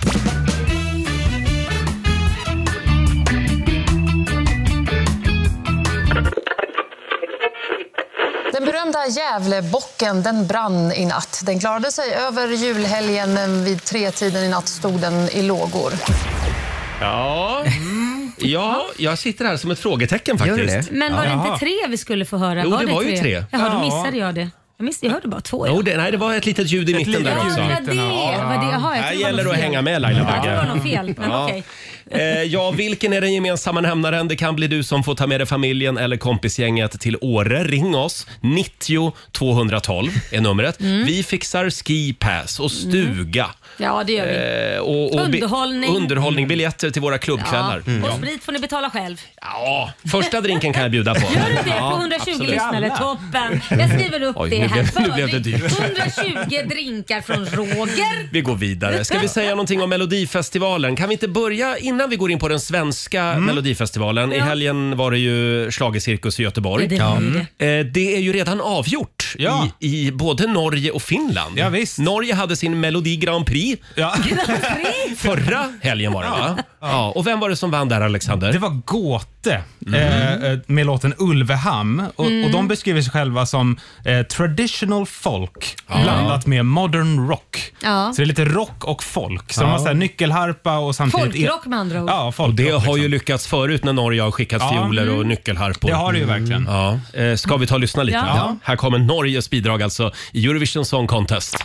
Den berömda Gävlebocken, den brann i natt. Den klarade sig över julhelgen, men vid tretiden i natt stod den i lågor. Ja, ja jag sitter här som ett frågetecken Gör du faktiskt. det? Men var det Jaha. inte tre vi skulle få höra? Jo, det var ju tre. Jaha, då Ja. missade jag det. Jag, miss, jag hörde bara två. Jo, det, nej, det var ett litet ljud i mitten litet där ljud. också. Ja, det var mitten, det. ja. Var det. Jaha, jag Här tror det var gäller det något att fel. hänga med, Laila Ja, det Bagge. var något fel, men Ja. okej. Eh, ja, vilken är den gemensamma nämnaren? Det kan bli du som får ta med dig familjen eller kompisgänget till Åre. Ring oss. nittio tvåhundratolv är numret. Mm. Vi fixar ski pass och stuga. Ja, det gör vi. Eh, och, och bi- Underhållning. Underhållning, biljetter till våra klubbkvällar. Ja. Och sprit får ni betala själv. Ja, första drinken kan jag bjuda på. Gör du det Ja, på hundratjugo absolut. lyssnare? Toppen. Jag skriver upp Oj, det nu här. blev- nu blev det dyrt. hundratjugo drinkar från Roger. Vi går vidare. Ska vi säga någonting om Melodifestivalen? Kan vi inte börja innan vi går in på den svenska Melodifestivalen? I Ja. helgen var det ju Schlagercirkus i Göteborg. Ja, det var ju det. Eh, Det är ju redan avgjort Ja. i, i både Norge och Finland. Ja, visst. Norge hade sin Melodi Grand Prix Ja. förra helgen var det va? Ja. Och vem var det som vann där, Alexander? Det var Gåte eh, eh, med låten Ulvehamn. Och, och de beskriver sig själva som eh, traditional folk blandat med modern rock. Ja. Så det är lite rock och folk. Så de har så här nyckelharpa och samtidigt... Folkrock med andra ord. Ja, Och folkrock. det har ju liksom. lyckats förut när Norge har skickat Ja. fioler och nyckelharpor. Det har det ju verkligen. Ja. Eh, Ska vi ta och lyssna lite? Ja. Här kommer Norges bidrag alltså i Eurovision Song Contest.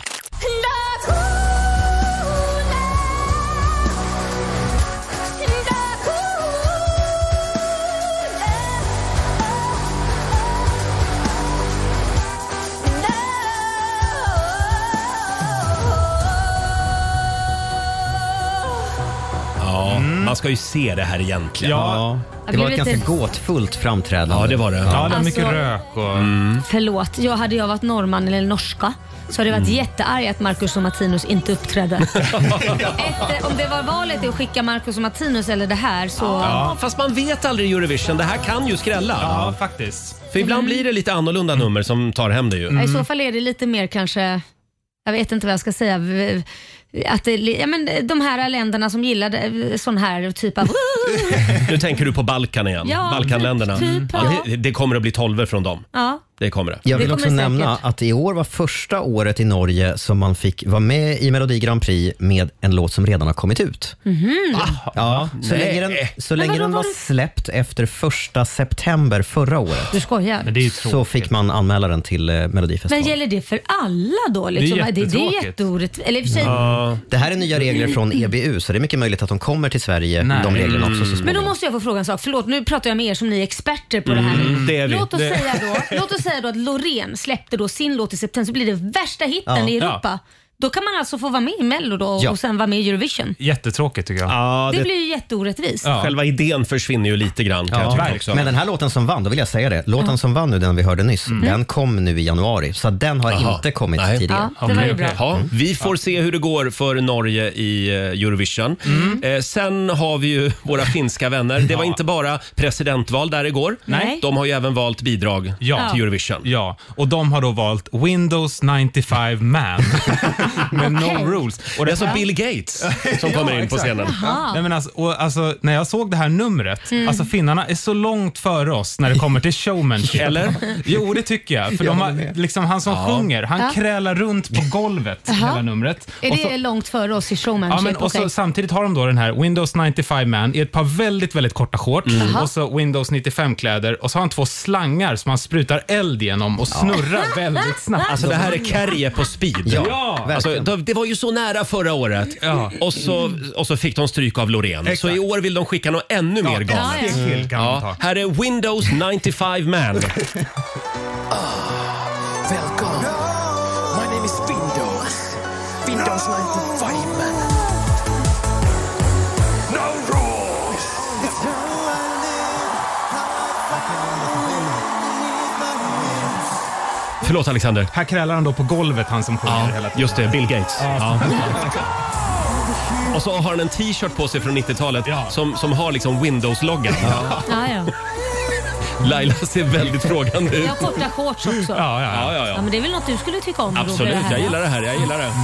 Ja, man ska ju se det här egentligen. Ja, Det var ett Jag blev ganska lite- gåtfullt framträdande. Ja, det var det. ja det är mycket Alltså- rök och... Förlåt, jag hade jag varit norrman eller norska så hade jag varit jättearg att Marcus och Martinus inte uppträdde. Efter, om det var valet att skicka Marcus och Martinus eller det här så... Ja, fast man vet aldrig i Eurovision. Det här kan ju skrälla. Ja, faktiskt. För ibland blir det lite annorlunda nummer som tar hem det ju. Ja, I så fall är det lite mer kanske, jag vet inte vad jag ska säga, v- att det, ja, men de här länderna som gillar det- sån här typ av... Nu tänker du på Balkan igen. Ja, Balkanländerna. typ, Ja, ja. det, det kommer att bli tolvor från dem. Ja. Det kommer det. Jag vill Det också kommer nämna säkert. att i år var första året i Norge som man fick vara med i Melodi Grand Prix med en låt som redan har kommit ut. Ja, så Nej. länge den, så länge vadå, den var var det- släppt efter första september förra året Du skojar. Men det är ju så tråkigt. fick man anmäla den till eh, Men Melodifestivalen. gäller det för alla då? Liksom? Det är det, det är jättetråkigt. jätteorätt. Eller i och för sig, Det här är nya regler från E B U så det är mycket möjligt att de kommer till Sverige, Nej. de reglerna också så Men då småningom. måste jag få fråga en sak. Förlåt, nu pratar jag med er som ni är experter på det här. Mm, det är vi. Låt oss, Det- säga då, låt oss säga då att Loreen släppte då sin låt i september så blir det värsta hitten Ja. i Europa. Då kan man alltså få vara med i Mello då Ja. och sen vara med i Eurovision. Jättetråkigt tycker jag. Ja, Det det, blir ju jätteorättvist. Ja. själva idén försvinner ju lite grann kan jag tycka också. Men den här låten som vann, då vill jag säga det. Låten som vann nu, den vi hörde nyss, den kom nu i januari. Så den har Aha. inte kommit Nej. tidigare. Ja, det var ju bra. Ja, vi får se hur det går för Norge i eh, Eurovision. Eh, sen har vi ju våra finska vänner. Det var inte bara presidentval där igår. Nej. De har ju även valt bidrag Ja. till Eurovision. Ja, och de har då valt Windows nittiofem Man med no rules. Och det är alltså Bill Gates som kommer in på exakt. scenen. Nej, men alltså, och alltså, när jag såg det här numret, alltså finnarna är så långt före oss när det kommer till showmanship. Eller? Jo, det tycker jag. För de har, liksom, han som sjunger, han Ja. krälar runt på golvet hela numret. Är Och det så- långt före oss i showmanship? Ja, men, och så, Okej. samtidigt har de då den här Windows nittiofem Man i ett par väldigt, väldigt korta shorts Jaha. och så Windows nittiofem-kläder och så har han två slangar som han sprutar eld genom och snurrar väldigt snabbt. Alltså det här är Kärje på speed. Ja, Alltså, verkligen. det, det var ju så nära förra året. Ja. Och, så, och så fick de stryk av Loreen. Så Exakt. i år vill de skicka något ännu mer Ja, galet. ett steg till kan man Ja, ta. här är Windows nittiofem Man. Welcome. My name is Windows. Windows nittiofem man. No rules! Förlåt Alexander. Här krälar han då på golvet, han som sjunger hela Ja, tiden. just det. Bill Gates. Ja. Och så har han en t-shirt på sig från nittiotalet Ja. som, som har liksom Windows-loggan. Ja, ja. Laila ser väldigt frågande ut. Jag har korta shorts också. Ja, ja, ja. Ja, ja, Ja, ja. men det är väl något du skulle tycka om? Roger, Absolut, det här, jag va? gillar det här. Jag gillar det.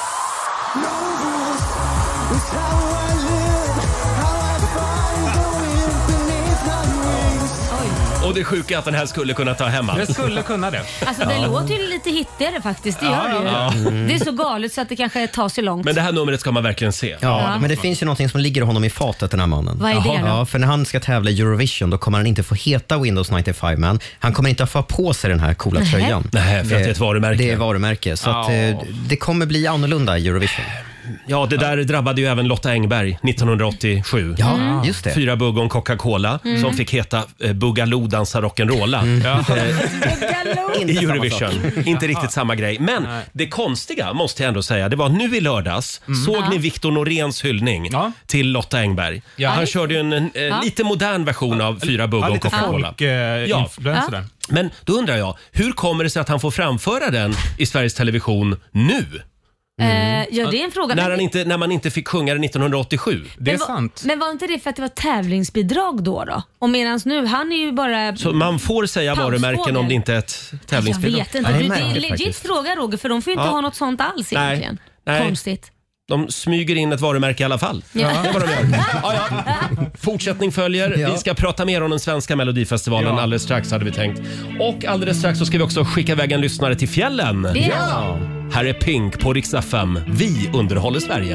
Och det sjuka är att den här skulle kunna ta hem allt. Det skulle kunna det. Alltså det låter ju lite hittigare faktiskt, det gör det ju. Det är så galet så att det kanske tar sig långt. Men det här numret ska man verkligen se. Ja, Ja. men det finns ju någonting som ligger honom i fatet, den här mannen. Vad är det då? Ja, för när han ska tävla i Eurovision då kommer han inte få heta Windows nittiofem Man. Han kommer inte att få på sig den här coola Nähä. tröjan. Nej, för att det är ett varumärke. Det är varumärke, så att, Ja. eh, det kommer bli annorlunda i Eurovision. Ja, det där drabbade ju även Lotta Engberg nittonhundraåttiosju. Ja, just det. Fyra bugg om Coca-Cola som fick heta eh, Boogaloo dansar rock'n'rolla eh, i Eurovision. Inte riktigt samma grej. Men det konstiga måste jag ändå säga, det var nu i lördags såg ni Victor Noréns hyllning Ja. till Lotta Engberg. Ja. Han körde ju en, en eh, lite modern version av Fyra bugg Ja, om lite Coca-Cola. folk, eh, Ja. influencer där. Men då undrar jag, hur kommer det sig att han får framföra den i Sveriges Television nu? Eh, ja, det är en fråga. När, Men- han inte, när man inte fick sjunga det nittonhundraåttiosju. Det är men, var- sant. Men var inte det för att det var tävlingsbidrag då? då? Och medans nu, han är ju bara... Så man får säga Pausfågel. varumärken om det inte är ett jag tävlingsbidrag? vet inte. Ja, det är Du, det är en märkligt legit faktiskt. fråga Roger, för de får ju inte Ja. ha något sånt alls Nej. egentligen. Nej. Konstigt. De smyger in ett varumärke i alla fall. Ja. Det är vad de gör. Ja, ja. Fortsättning följer. Ja. Vi ska prata mer om den svenska melodifestivalen Ja. alldeles strax hade vi tänkt. Och alldeles strax så ska vi också skicka iväg en lyssnare till fjällen. Ja. Här är Pink på Rix F M. Vi underhåller Sverige.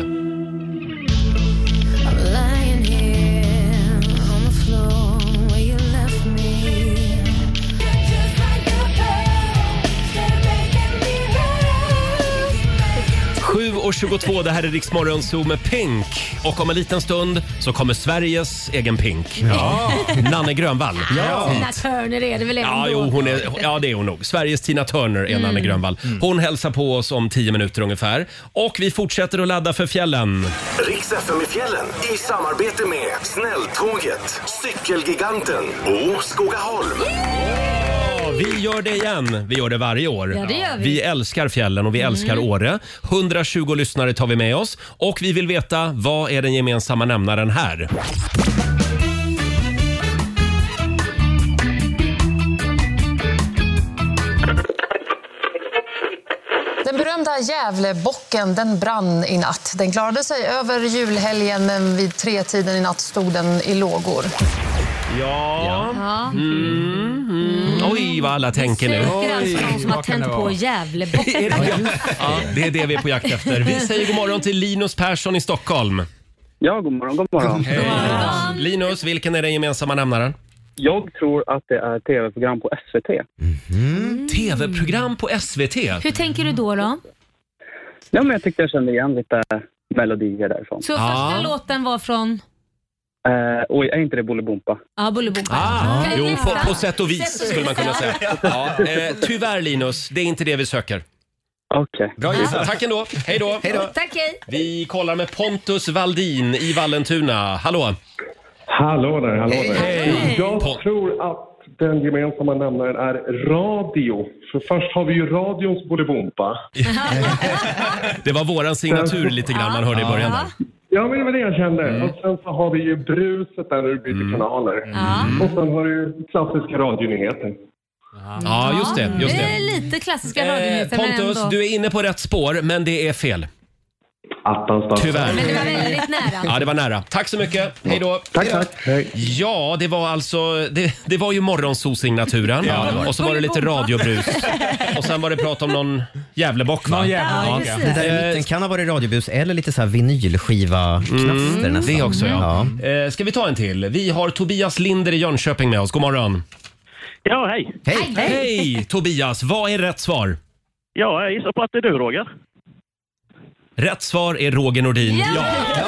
Lying here on the floor where you left me. sju och tjugotvå, det här är Rix Morgon Zoo med Pink. Och om en liten stund så kommer Sveriges egen Pink. Ja. Nanne Grönvall. Tina Turner är det väl ändå? Ja, jo, hon är, ja, det är hon nog. Sveriges Tina Turner är Nanne Grönvall. Hon hälsar på oss om tio minuter ungefär. Och vi fortsätter att ladda för fjällen. Rix F M i fjällen i samarbete med Snälltåget, Cykelgiganten och Skogaholm. Ja, vi gör det igen. Vi gör det varje år. Ja, det gör vi. Vi älskar fjällen och vi älskar Åre. hundratjugo lyssnare tar vi med oss. Och vi vill veta, vad är den gemensamma nämnaren här? Den berömda Gävlebocken, den brann i natt. Den klarade sig över julhelgen, men vid tretiden i natt stod den i lågor. Ja. Ja. Mm, mm. Oj, vad alla tänker nu. Söker alltså någon som har vad kan tänt det på vara? Gävlebocken. Ja, det är det vi är på jakt efter. Vi säger god morgon till Linus Persson i Stockholm. Ja, god morgon, god morgon. Hej. Linus, vilken är den gemensamma nämnaren? Jag tror att det är tv-program på S V T. T V-program på S V T. Hur tänker du då? då? Ja, men jag tyckte jag kände igen lite melodier därifrån. Så Ja. första låten var från... Eh, oj, är inte det Bolibompa? Ja, Bolibompa. Ah, Kan jo, jag på, gissa? på sätt och vis Sätt och skulle man vis, kunna ja. säga. Ja, eh, tyvärr Linus, det är inte det vi söker. Okej. Okay. Bra gissat. Tack ändå. Hej då. Hej då. Tack, hej. Vi kollar med Pontus Valdin i Vallentuna. Hallå. Hallå där, hallå där. Hej. Jag Pon- tror att den gemensamma nämnaren är radio. För först har vi ju radions Bolibompa. Det var våran signatur lite grann man hörde i början där. Ja, men det var det jag kände. Mm. Och sen så har vi ju bruset där när du byter mm. kanaler. Mm. Och sen har du klassiska radionyheter. Ja, just det. Just det. det är lite klassiska radionyheter. Eh, Pontus, ändå... du är inne på rätt spår, men det är fel. Attans, tyvärr. Men det var väldigt nära. Ja, det var nära. Tack så mycket. Hej då. Tack, tack. Hej. Ja, det var alltså det, det var ju morgonsolsignaturen. Ja, och så var det lite radiobrus. Och sen var det prat om någon Gävlebock, va? Ja, ja. Det där i mitten kan ha varit radiobus eller lite så här vinylskiva-knaster mm, nästan. Det också, ja. ja. Eh, ska vi ta en till? Vi har Tobias Linder i Jönköping med oss. God morgon. Ja, hej. Hej. Hej, hej Tobias. Vad är rätt svar? Ja, jag gissar på att det är du, Roger. Rätt svar är Roger Nordin. Ja! Ja.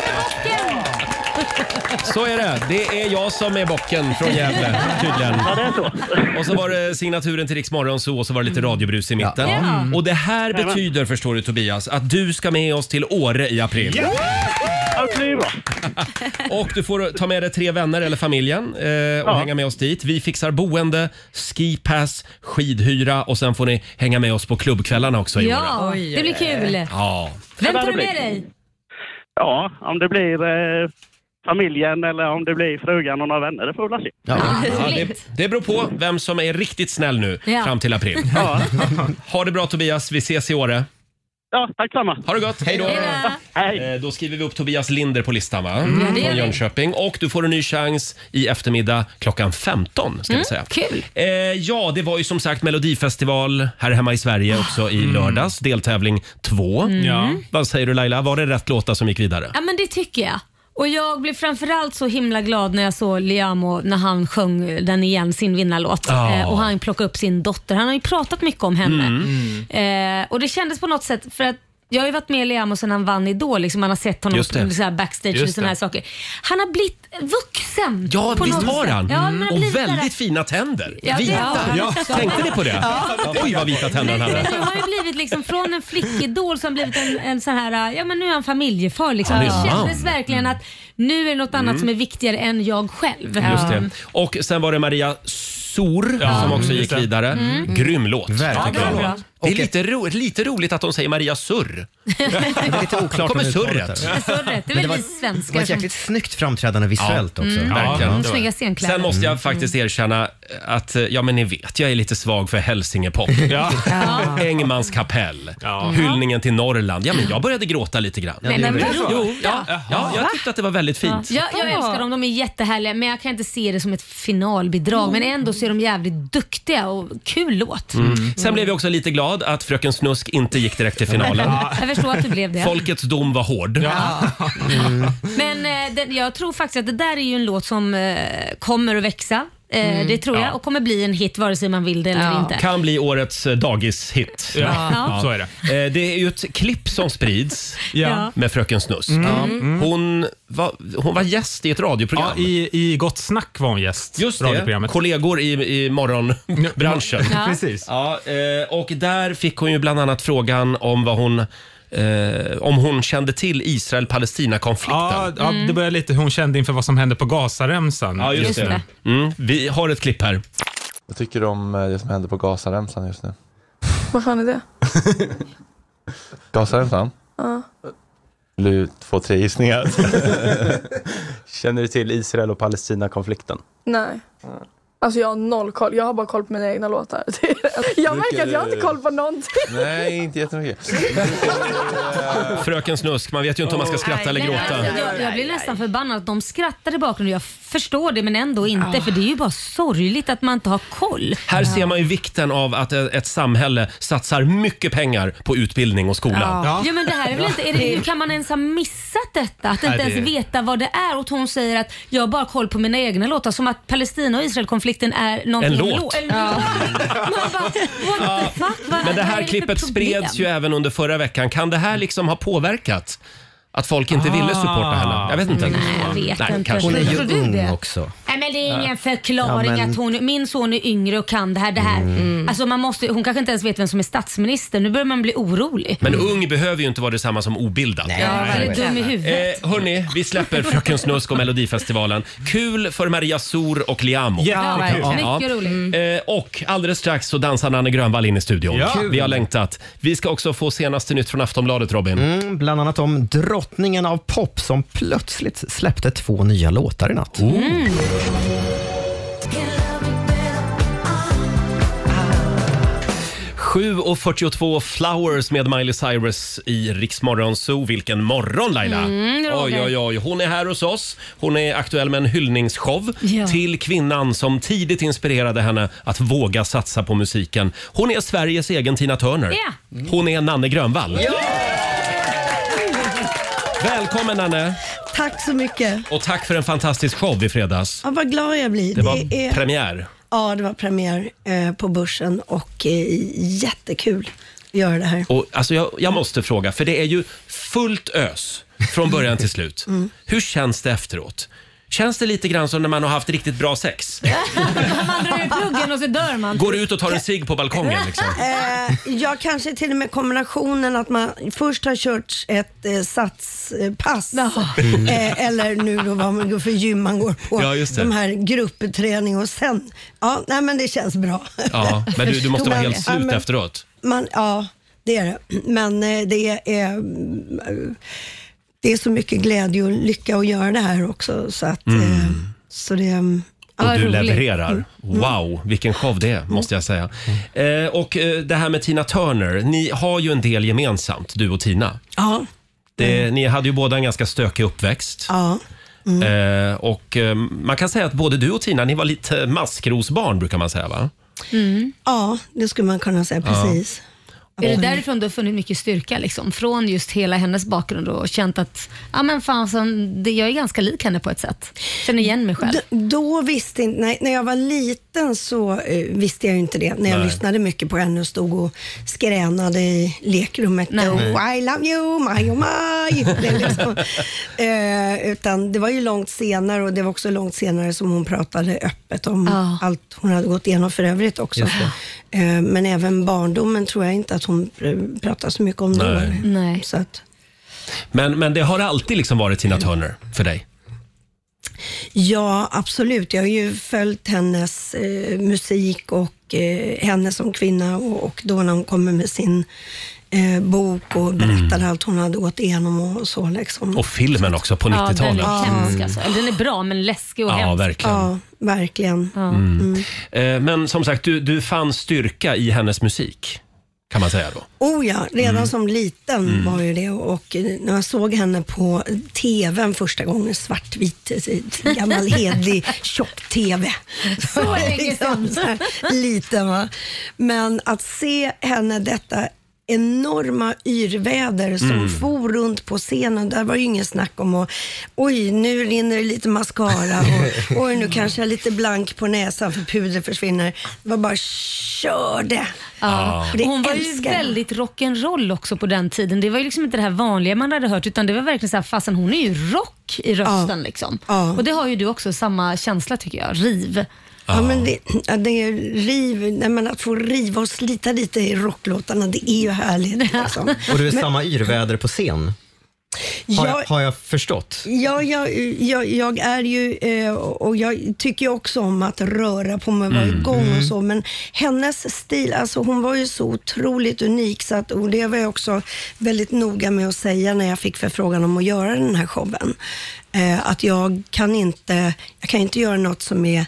Så är det. Det är jag som är bocken från Gävle, tydligen. Ja, det är så. Och så var det signaturen till Rix Morgon så och så var det lite radiobrus i mitten. Ja. Och det här Amen. betyder, förstår du Tobias, att du ska med oss till Åre i april. Ja, det är bra. Och du får ta med dig tre vänner eller familjen eh, och Ja. hänga med oss dit. Vi fixar boende, skipass, skidhyra och sen får ni hänga med oss på klubbkvällarna också i Åre. Ja, det blir kul. Ja. Vem Ja, tar det du blir med dig? Ja, om det blir eh, familjen eller om det blir frugan och några vänner, det får vi se. Ja. Ja, det, det beror på vem som är riktigt snäll nu Ja. fram till april. Ja. Ha det bra Tobias, vi ses i Åre. Ja, tack samma. Ha det gott, hej då. Hej. Eh, Då skriver vi upp Tobias Linder på listan, va? Ja, det gör Från vi. Jönköping. Och du får en ny chans i eftermiddag klockan femton, ska vi säga. Kul. Eh, ja, det var ju som sagt Melodifestival här hemma i Sverige också i lördags. Deltävling två. Ja. Vad säger du Laila, var det rätt låtar som gick vidare? Ja, men det tycker jag. Och jag blev framförallt så himla glad när jag såg Liam när han sjöng den igen, sin vinnarlåt. Ja. Eh, och han plockade upp sin dotter. Han har ju pratat mycket om henne. Mm. Eh, och det kändes på något sätt, för att jag har ju varit med Liam och sen han vann Idol, liksom man har sett honom Just det. så här backstage Just och såna här det. saker. Han har blivit vuxen. Ja, på visst något har sätt. han. Ja, men han har blivit Och väldigt där- fina tänder. Ja, det Vita. har han Ja. också. Tänkte ni på det? Oj, vad vita tänder han hade. Men nu har ju blivit liksom från en flickidol som blivit en, en sån här, ja men nu är han familjefar liksom. Han är Det en kändes man. verkligen att nu är det något annat som är viktigare än jag själv. Just det. Och sen var det Maria Sor Ja, som också just gick det. vidare. Grym låt. Verkligen. tycker jag. bra. Det är lite, ro, lite roligt att de säger Maria Surr. Det är lite oklart Kommer om uttalet surret. där. Så rätt, det är Men väl det var, vi det var svenskar ett som... jäkligt snyggt framträdande visuellt också. Mm. Verkligen. Mm, snygga scenkläder. Sen måste jag faktiskt erkänna att, ja men ni vet, jag är lite svag för Hälsingepop. Ja. Engmans kapell. Ja. Hyllningen till Norrland. Ja men jag började gråta lite grann. Nej, men vadå? Jo, ja, ja, jag tyckte att det var väldigt fint. Ja, jag älskar dem, de är jättehärliga men jag kan inte se det som ett finalbidrag. Men ändå så är de jävligt duktiga och kul låt. Mm. Sen blev jag också lite glad att Fröken Snusk inte gick direkt till finalen. Jag förstår att du blev det. Folkets dom var hård. Mm. Men eh, den, jag tror faktiskt att det där är ju en låt som eh, kommer att växa. Eh, Det tror jag Ja. och kommer bli en hit vare sig man vill det eller Ja. inte. Kan bli årets eh, dagishit. Ja. Ja. Så är det. Eh, Det är ju ett klipp som sprids Ja. med Fröken Snusk. Mm. Hon, var, hon var gäst i ett radioprogram. Ja, i, I Gott Snack var hon gäst. Just det, radioprogrammet. kollegor i, i morgonbranschen. Ja. Precis. Ja, eh, och där fick hon ju bland annat frågan om vad hon Eh, om hon kände till Israel-Palestina-konflikten. Ja, ja, det började lite hur hon kände inför vad som hände på Gazaremsan. Ja, just, just det. Mm, vi har ett klipp här. Vad tycker du om det som händer på Gazaremsan just nu? Vad fan är det? Gazaremsan? Ja. Vill du få tre gissningar? Känner du till Israel och Palestina-konflikten? Nej. Alltså jag har noll koll. Jag har bara koll på mina egna låtar. Jag märker att jag har inte koll på någonting. Nej, inte jättemycket. Fröken Snusk, man vet ju inte om man ska skratta eller Men gråta. alltså, jag, jag blir nästan förbannad att de skrattar i bakgrunden. Jag förstår det men ändå inte för det är ju bara sorgligt att man inte har koll. Här ser man ju vikten av att ett samhälle satsar mycket pengar på utbildning och skola. Ja. Ja men det här är väl inte, är det, hur kan man ens ha missat detta? Att inte Nej, det- ens veta vad det är och hon säger att jag har bara koll på mina egna låtar som att Palestina och Israel-konflikten är någonting. En låt. Lo- en låt. Man bara, what the fuck? Vad, Men det vad är här det för klippet problem? spreds ju även under förra veckan. Kan det här liksom ha påverkat att folk inte ville supporta henne? Jag vet inte. Nej, jag vet inte. kanske Hon är inte. ju Tror du ung det? också. Nej, men det är ingen förklaring Ja, men- att hon, min son är yngre och kan det här. Det här. Mm. Alltså man måste, hon kanske inte ens vet vem som är statsminister. Nu börjar man bli orolig. Men ung behöver ju inte vara detsamma som obildad. Nej, ja, eller dum i huvudet. Eh, hörni, vi släpper Fröken Snusk och Melodifestivalen. Kul för Maria Sor och Liamo. Jättekul. Ja, mycket roligt. Eh, och alldeles strax så dansar Nanne Grönvall in i studion. Ja. Kul. Vi har längtat. Vi ska också få senaste nytt från Aftonbladet, Robin. Mm, bland annat om drottningen av pop som plötsligt släppte två nya låtar i natt. Mm. sju och fyrtiotvå Flowers med Miley Cyrus i Rix Morgon Zoo. Vilken morgon, Laila! Mm, oj, oj, oj. Hon är här hos oss. Hon är aktuell med en hyllningsshow Ja. till kvinnan som tidigt inspirerade henne att våga satsa på musiken. Hon är Sveriges egen Tina Turner. Ja. Hon är Nanne Grönvall. Välkommen, Nanne! Tack så mycket. Och tack för en fantastisk show i fredags. Ja, vad glad jag blir. Det var är, premiär. Ja, det var premiär eh, på Börsen och eh, jättekul att göra det här. Och, alltså, jag, jag måste fråga, för det är ju fullt ös från början till slut. Mm. Hur känns det efteråt? Känns det lite grann som när man har haft riktigt bra sex? Man drar ut pluggen och så dör man. Går ut och tar en cigg på balkongen liksom? Eh, ja, kanske till och med kombinationen att man först har kört ett eh, satspass eh, eller nu då vad man går för gym man går på. Ja, just det. De här gruppträning och sen, ja, nej men det känns bra. Ja, men du, du måste vara helt Ja, slut men- efteråt. Man, ja, det är det. Men eh, det är mm, det är så mycket glädje och lycka att göra det här också. Så att, Mm. eh, så det, Och ja, du roligt. levererar. Mm. Wow, vilken show det är, måste jag säga. Eh, och eh, det här med Tina Turner. Ni har ju en del gemensamt, du och Tina. Ja. Det, ni hade ju båda en ganska stökig uppväxt. Ja. Eh, och eh, man kan säga att både du och Tina, ni var lite maskrosbarn brukar man säga, va? Mm. Ja, det skulle man kunna säga precis. Är det därifrån du har funnit mycket styrka liksom? Från just hela hennes bakgrund och känt att ja, men fan, så, det, jag är ganska lik henne på ett sätt. Känner igen mig själv. D- då visste inte, nej, när jag var liten så eh, visste jag ju inte det. När jag Nej. lyssnade mycket på henne och stod och skränade i lekrummet. Nej. Oh, I love you, my oh my. Det liksom, eh, utan det var ju långt senare och det var också långt senare som hon pratade öppet om Ja. allt hon hade gått igenom för övrigt också. Just Eh, men även barndomen tror jag inte att hon pr- pratar så mycket om då. Nej. Nej. Så att, Men, men det har alltid liksom varit Tina Turner för dig? ja, absolut. Jag har ju följt hennes eh, musik och eh, henne som kvinna och, och då när hon kommer med sin eh, bok och berättade Mm. allt hon hade gått igenom och så liksom. Och filmen också på Ja, den nittiotalet. är hemsk alltså. Eller, den är bra men läskig och Ja, hemsk. verkligen. Ja, verkligen. Mm. Eh, men som sagt, du, du fann styrka i hennes musik, kan man säga då. Oh ja, redan Mm. som liten Mm. var ju det och eh, när jag såg henne på tvn första gången, svartvit, eh, gammal hedlig tjock-tv. Så länge Liksom så här liten va. Men att se henne detta enorma yrväder som Mm. for runt på scenen, där var ju ingen snack om att oj, nu rinner det lite mascara och oj, nu kanske jag är lite blank på näsan för pudret försvinner. Det var bara körde. Ja. Och det Och hon var ju älskar jag. väldigt rock'n'roll också på den tiden. Det var ju liksom inte det här vanliga man hade hört utan det var verkligen så här, fastän hon är ju rock i rösten liksom. Och det har ju du också samma känsla tycker jag, riv. Ja, men det, ja, det är riv, nej, men att få riva och slita lite i rocklåtarna, det är ju härligt. Liksom. Och du är Men- samma yrväder på scen? Har, Jag- jag, har jag förstått? Ja, jag, jag, jag är ju, eh, och jag tycker ju också om att röra på mig, vara Mm. igång Mm. och så, men hennes stil, alltså hon var ju så otroligt unik så att, och det var jag också väldigt noga med att säga när jag fick förfrågan om att göra den här showen. Eh, att jag kan inte, jag kan inte göra något som är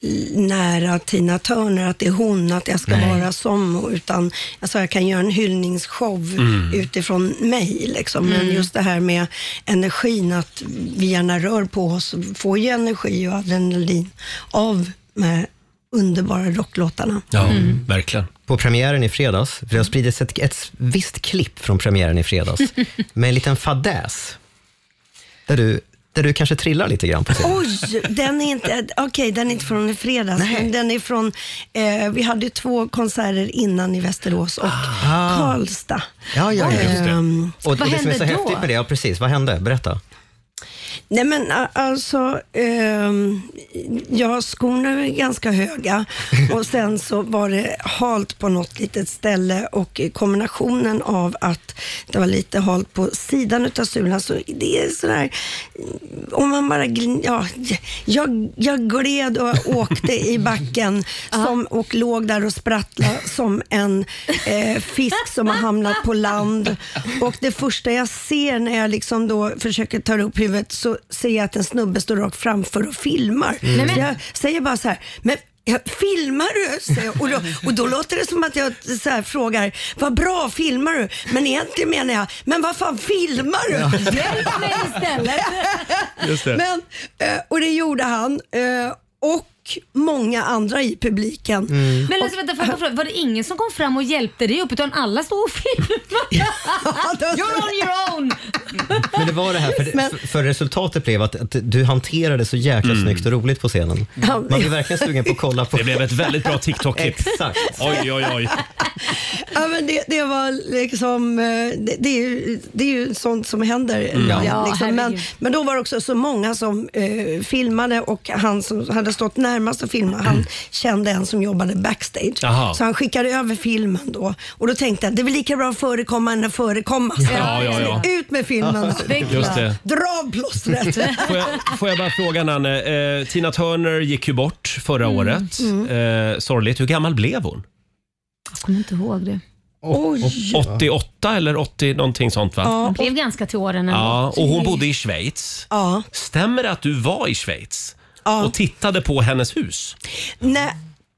nära Tina Turner, att det är hon, att jag ska Nej. vara som, utan alltså jag kan göra en hyllningsshow Mm. utifrån mig liksom. Men Mm. just det här med energin, att vi gärna rör på oss, får ju energi och adrenalin av med underbara rocklåtarna. Ja, verkligen. På premiären i fredags, för det har spridits ett, ett visst klipp från premiären i fredags med en liten fadäs där du, där du kanske trillar lite grann på scen. Oj, den är inte, okej, den är inte från i fredags, men den är från, eh, vi hade ju två konserter innan i Västerås och Ah. Karlstad. Ja, ja, ja. Ehm, Och, och det som är så häftigt med det, ja precis, vad hände? Berätta. Nej men alltså, eh, ja, skorna är ganska höga och sen så var det halt på något litet ställe och kombinationen av att det var lite halt på sidan utav sulan, så det är sådär, om man bara, ja, jag, jag gled och åkte i backen som, och låg där och sprattlade som en eh, fisk som har hamnat på land, och det första jag ser när jag liksom då försöker ta upp huvudet så ser jag att en snubbe står rakt framför och filmar. Mm. Så jag säger bara så här, men jag, filmar du? Jag, och, då, och då låter det som att jag så här frågar, vad bra, filmar du? Men egentligen menar jag, men vad fan filmar du? Ja. Hjälp mig istället. Just det. Men, och det gjorde han. Och många andra i publiken. Mm. Men alltså, vänta, för, för, var det ingen som kom fram och hjälpte dig upp, utan alla stod och filmade? You're on your own! Men det var det här, för, Men, för, för resultatet blev att, att du hanterade så jäkla mm. snyggt och roligt på scenen. Man blev verkligen sugen på att kolla på. Det blev ett väldigt bra TikTok-klipp. Exakt. Oj, oj, oj. Ja, men det, det var liksom, det, det, är ju, det är ju sånt som händer. Mm. Ja, Ja, liksom. men, men då var det också så många som eh, filmade, och han som hade stått närmast att filma, han kände en som jobbade backstage. Aha. Så han skickade över filmen då. Och då tänkte jag, det är väl lika bra att förekomma än att förekommas. Ja, ja, ja. Ut med filmen. Just det. Dra av plåstret. Får jag, får jag bara fråga, Nanne, eh, Tina Turner gick ju bort förra mm. året. Mm. Eh, sorgligt. Hur gammal blev hon? Jag kommer inte ihåg det. Oj. åttioåtta eller åttio, någonting sånt va? Ja. Hon blev ganska till åren ändå. Ja, och hon bodde i Schweiz. Ja. Stämmer det att du var i Schweiz Ja. och tittade på hennes hus? Nej.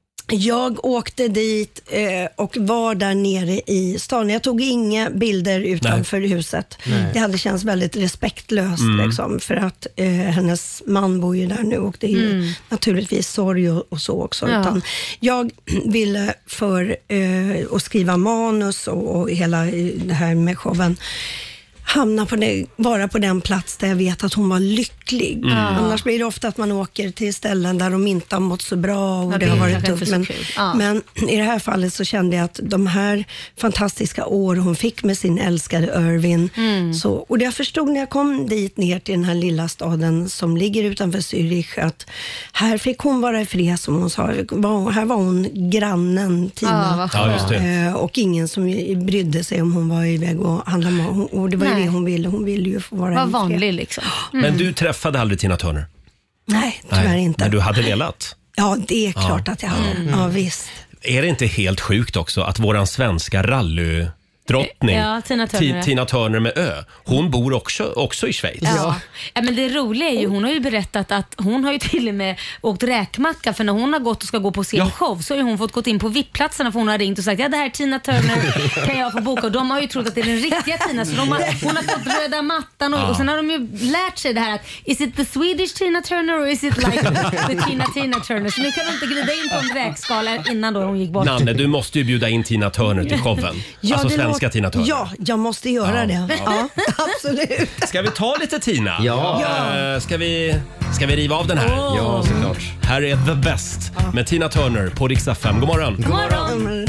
Jag åkte dit eh, och var där nere i stan. Jag tog inga bilder utanför Nej. huset. Nej. Det hade känts väldigt respektlöst mm. liksom, för att eh, hennes man bor ju där nu, och det är ju mm. naturligtvis sorg och, och så också. Ja. Utan jag ville för eh, att skriva manus och, och hela det här med showen hamna på det, vara på den plats där jag vet att hon var lycklig. Mm. Annars blir det ofta att man åker till ställen där de inte har mått så bra och ja, det, det har varit tufft. Men, ja. men i det här fallet så kände jag att de här fantastiska år hon fick med sin älskade Irvin, mm. så, och det jag förstod när jag kom dit ner till den här lilla staden som ligger utanför Zürich, att här fick hon vara i fred, som hon sa. Här var hon grannen Tina. Ja, just det. Och ingen som brydde sig om hon var iväg och handlade mat. Och det var Nej. det hon ville. Hon ville ju få vara var vanlig liksom. Mm. Men du träffade aldrig Tina Turner? Nej, tyvärr Nej. inte. Men du hade velat? Ja, det är klart ja. att jag hade. Mm. Ja, visst. Är det inte helt sjukt också att våran svenska rally drottning ja, Tina Turner. Tina Turner med Ö. Hon bor också, också i Schweiz. Ja. ja, men det roliga är ju, hon har ju berättat att hon har ju till och med åkt räkmacka, för när hon har gått och ska gå på sin ja. show så har hon fått gått in på V I P-platserna, för hon har ringt och sagt, ja det här är Tina Turner, kan jag få boka? Och de har ju trott att det är den riktiga Tina, så de har, hon har fått röda mattan och, ja. och sen har de ju lärt sig det här att, is it the Swedish Tina Turner or is it like the Tina Tina Turner? Så nu kan de inte glida in på en räkskala innan då hon gick bort. Nanne, du måste ju bjuda in Tina Turner till showen. Ja, alltså svenska låter, Tina Turner. Ja, jag måste göra ja. det. Ja, absolut. Ska vi ta lite Tina? Ja. Uh, ska, vi, ska vi riva av den här? Oh. Ja, såklart. Här är The Best med Tina Turner på Rix F M. God morgon. God morgon. Mm.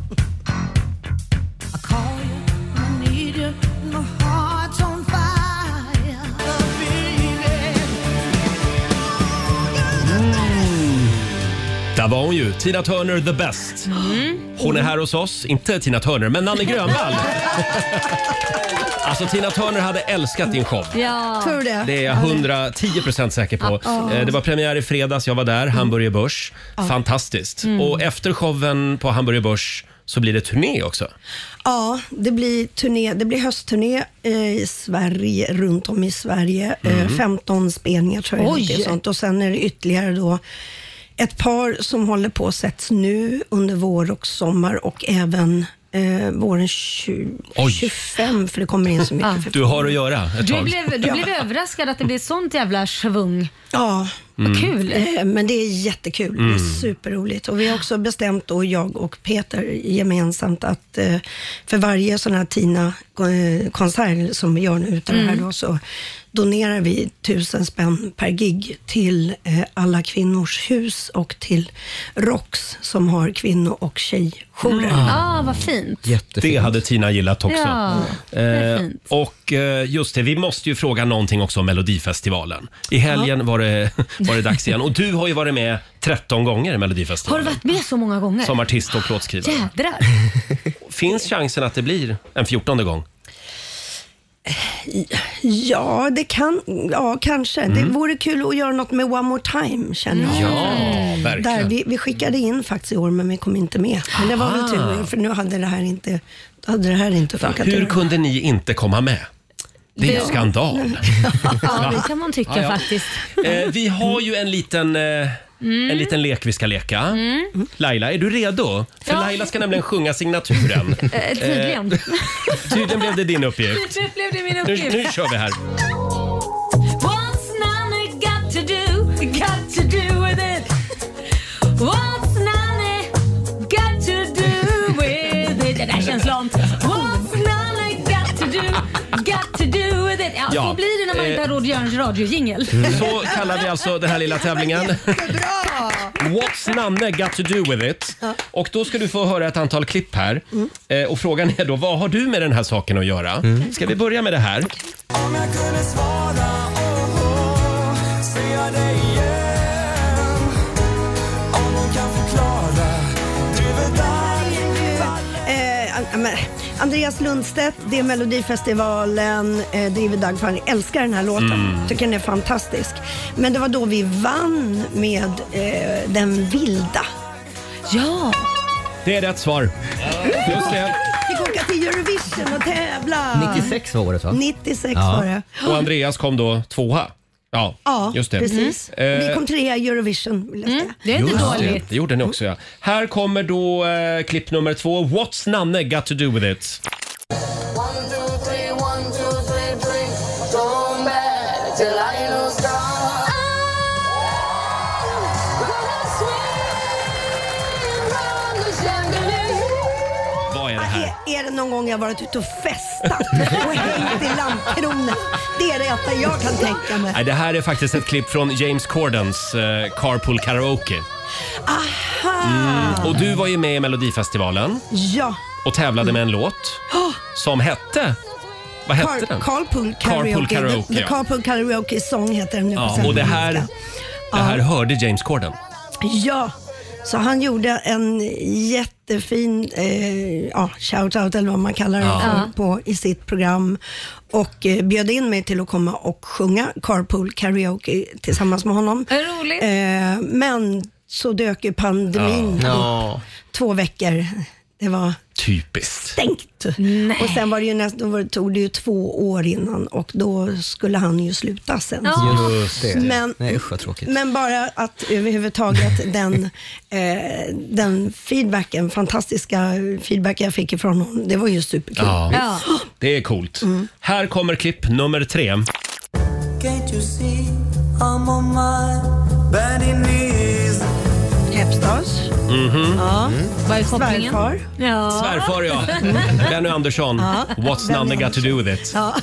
Där var hon ju, Tina Turner The Best. Mm. Hon är här hos oss, inte Tina Turner, men Nanne Grönvall. Alltså Tina Turner hade älskat din show. Ja. Tror det. Det är jag hundratio procent säker på. Oh. Det var premiär i fredags, jag var där, Hamburger Börs. Oh. Fantastiskt. Mm. Och efter showen på Hamburger Börs så blir det turné också. Ja, det blir turné, det blir höstturné eh, i Sverige, runt om i Sverige. Mm. Eh, femton spelningar tror jag. Oj. Och, sånt. Och sen är det ytterligare då ett par som håller på att sätts nu under vår och sommar, och även eh, våren tjugo, tjugofem, för det kommer in så mycket. Ah. För du har att göra ett du tag. Blev, du blev ja. överraskad att det blev sånt jävla svung. Ja. Mm. Kul. Eh, men det är jättekul. Mm. Det är superroligt. Och vi har också bestämt då, jag och Peter gemensamt, att eh, för varje sån här Tina-konsert som vi gör nu utav mm. det här då, så donerar vi tusen spänn per gig till eh, Alla kvinnors hus och till ROX som har kvinno- och tjejjourer. Ja, mm. ah, vad fint. Jättefint. Det hade Tina gillat också. Ja, det är fint. Eh, och eh, just det, vi måste ju fråga någonting också om Melodifestivalen. I helgen ja. var, det, var det dags igen. Och du har ju varit med tretton gånger i Melodifestivalen. Har du varit med så många gånger? Som artist och låtskrivare. Jädrar. Finns chansen att det blir en fjortonde gång? Ja, det kan, ja kanske. Mm. Det vore kul att göra något med One More Time, känner jag. Ja, verkligen. Där vi, vi skickade in faktiskt i år, men vi kom inte med. Men det var väl tur, för nu hade det här inte, hade det här inte funkat. Hur kunde ni inte komma med? Det är ju skandal. Ja, det kan man tycka ja, ja. faktiskt. Eh, vi har ju en liten... Eh, Mm. En liten lek vi ska leka. Mm. Laila, är du redo? För ja. Laila ska nämligen sjunga signaturen. Eh, tydligen. Eh, tydligen blev det din uppgift. Tydligen blev det min uppgift. Nu, nu kör vi här. What's Nanny got to do? Got to do with it. What's Nanny got to do with it? Det där känns långt. What's Nanny got to do? Got to do with it. Ja, ja. Så blir det när man inte har råd att göra en radiojingel. Så kallar vi alltså den här lilla tävlingen. What's Nanne got to do with it? Ja. Och då ska du få höra ett antal klipp här. Mm. Eh, och frågan är då, vad har du med den här saken att göra? Mm. Ska vi börja med det här? Om jag kunde svara, oh, oh, ser jag dig igen. Om någon kan förklara, du vet där. Men Andreas Lundstedt, det är Melodifestivalen, eh, David Dagfan, jag älskar den här låten, mm. tycker den är fantastisk. Men det var då vi vann med eh, Den vilda. Ja! Det är rätt svar. Just det. Fick åka till Eurovision och tävla. nittiosex var året, va? nittiosex ja. var det. Och Andreas kom då tvåa. Ja, ja just det. precis. Mm. Vi kom trea i Eurovision, vill jag säga. Mm. Det är inte dåligt. Det gjorde ni också, ja. Här kommer då eh, klipp nummer två. What's Nanne got to do with it? One, two, three, one, two, three, three. Don't bad till I lose God. Vad är det här? Är, är det någon gång jag varit ute och festat och hängt i Lampkronan? Det är det enda jag kan tänka mig. Nej, det här är faktiskt ett klipp från James Cordens uh, Carpool Karaoke. Aha! Mm, och du var ju med i Melodifestivalen. Ja. Och tävlade med en låt oh. som hette... Vad hette Car- den? Carpool Karaoke. Carpool Karaoke, The, the ja. Carpool Karaoke Song heter den nu. Ja, och det här, det här ja. hörde James Corden. Ja, så han gjorde en jättefin eh, ja, shout-out eller vad man kallar det ja. för, på, i sitt program. Och eh, bjöd in mig till att komma och sjunga Carpool Karaoke tillsammans med honom. Det är roligt. Eh, men så dök ju pandemin ja. Ja. två veckor. Det var typiskt stängt. Nej. Och sen var det ju nästan, då tog det ju två år innan och då skulle han ju sluta sen. Ja. Just det. Men, Nej, usch, vad tråkigt. men bara att överhuvudtaget den, eh, den feedbacken, fantastiska feedback jag fick ifrån honom, det var ju superkul. Ja. Ja. Det är coolt. Mm. Här kommer klipp nummer tre. Can't you see I'm on my bending knees? Hepstars. Mm-hmm. Ja. Mm. Vad är kopplingen? Svärfar. Ja. Svärfar, ja. Benny Andersson. Ja. What's Nanne got to do with it? Ja.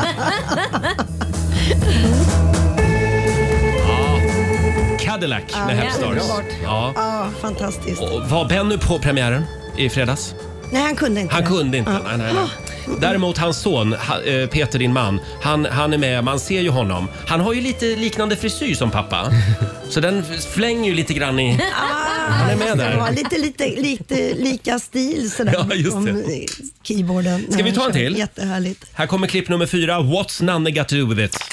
ja. Cadillac ja, med Hepstars. Ja. ja, fantastiskt. Och var Benny på premiären i fredags? Nej, han kunde inte. Han kunde inte. Ja. Nej, nej, nej. Däremot hans son, Peter, din man, han, han är med, man ser ju honom. Han har ju lite liknande frisyr som pappa. Så den flänger ju lite grann i... Ah, han är med där. Ja, lite, lite, lite lika stil sådär. Ja, just det. Keyboarden. Ska vi ta en till? Jättehärligt. Här kommer klipp nummer fyra. What's Nanne got to do with it?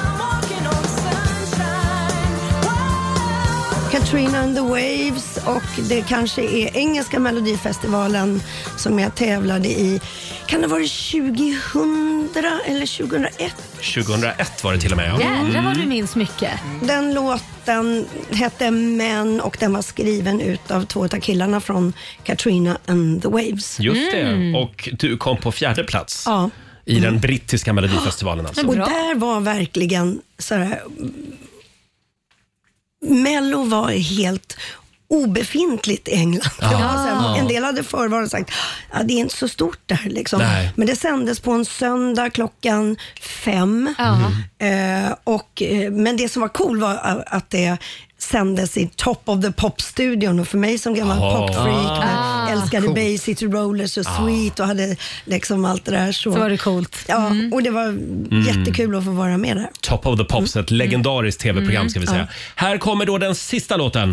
Katrina and the Waves, och det kanske är engelska Melodifestivalen som jag tävlade i. Kan det vara tjugohundra eller tjugohundraett? tjugohundraett var det till och med, ja. Jävlar vad du minns mycket. Den låten hette Men och den var skriven ut av två av killarna från Katrina and the Waves. Just det, Mm. och du kom på fjärde plats. Ja. I den brittiska Melodifestivalen alltså. Och där var verkligen så här, Mello var helt obefintligt i England. Ja. Det var så här, Ja. en del hade förvar och sagt att det är inte så stort där. Liksom. Nej. Men det sändes på en söndag klockan fem. Eh, och, eh, men det som var cool var a- att det sändes i Top of the Pop-studion och för mig som gammal Ah. popfreak Ah. med älskade Cool. Bay City Rollers och Ah. Sweet och hade liksom allt det där. Så, Så var det coolt. Ja, och det var jättekul att få vara med där. Top of the Pops, ett legendariskt tv-program ska vi säga. Mm. Här kommer då den sista låten.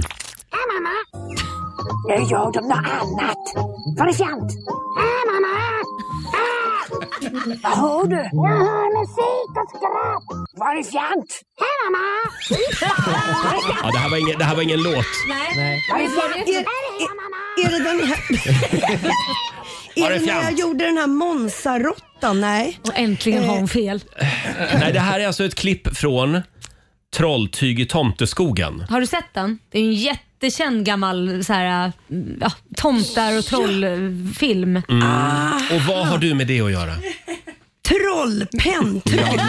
Nu gör de något annat. Var det fjant? Äh, mamma! Ah! Vad hör du? Jag hör musik och skratt. Var det fjant? Hej, mamma! Ja, det, här var ingen, det här var ingen låt. Nej. Är, är, är det den här... Var är det det när jag fjant? gjorde den här Monza-råttan? Nej. Och äntligen har hon fel. Nej, det här är alltså ett klipp från Trolltyg i tomteskogen. Har du sett den? Det är ju en jättekänd gammal så här, ja, tomtar och trollfilm. Mm. Och vad har du med det att göra? Troll, penntroll.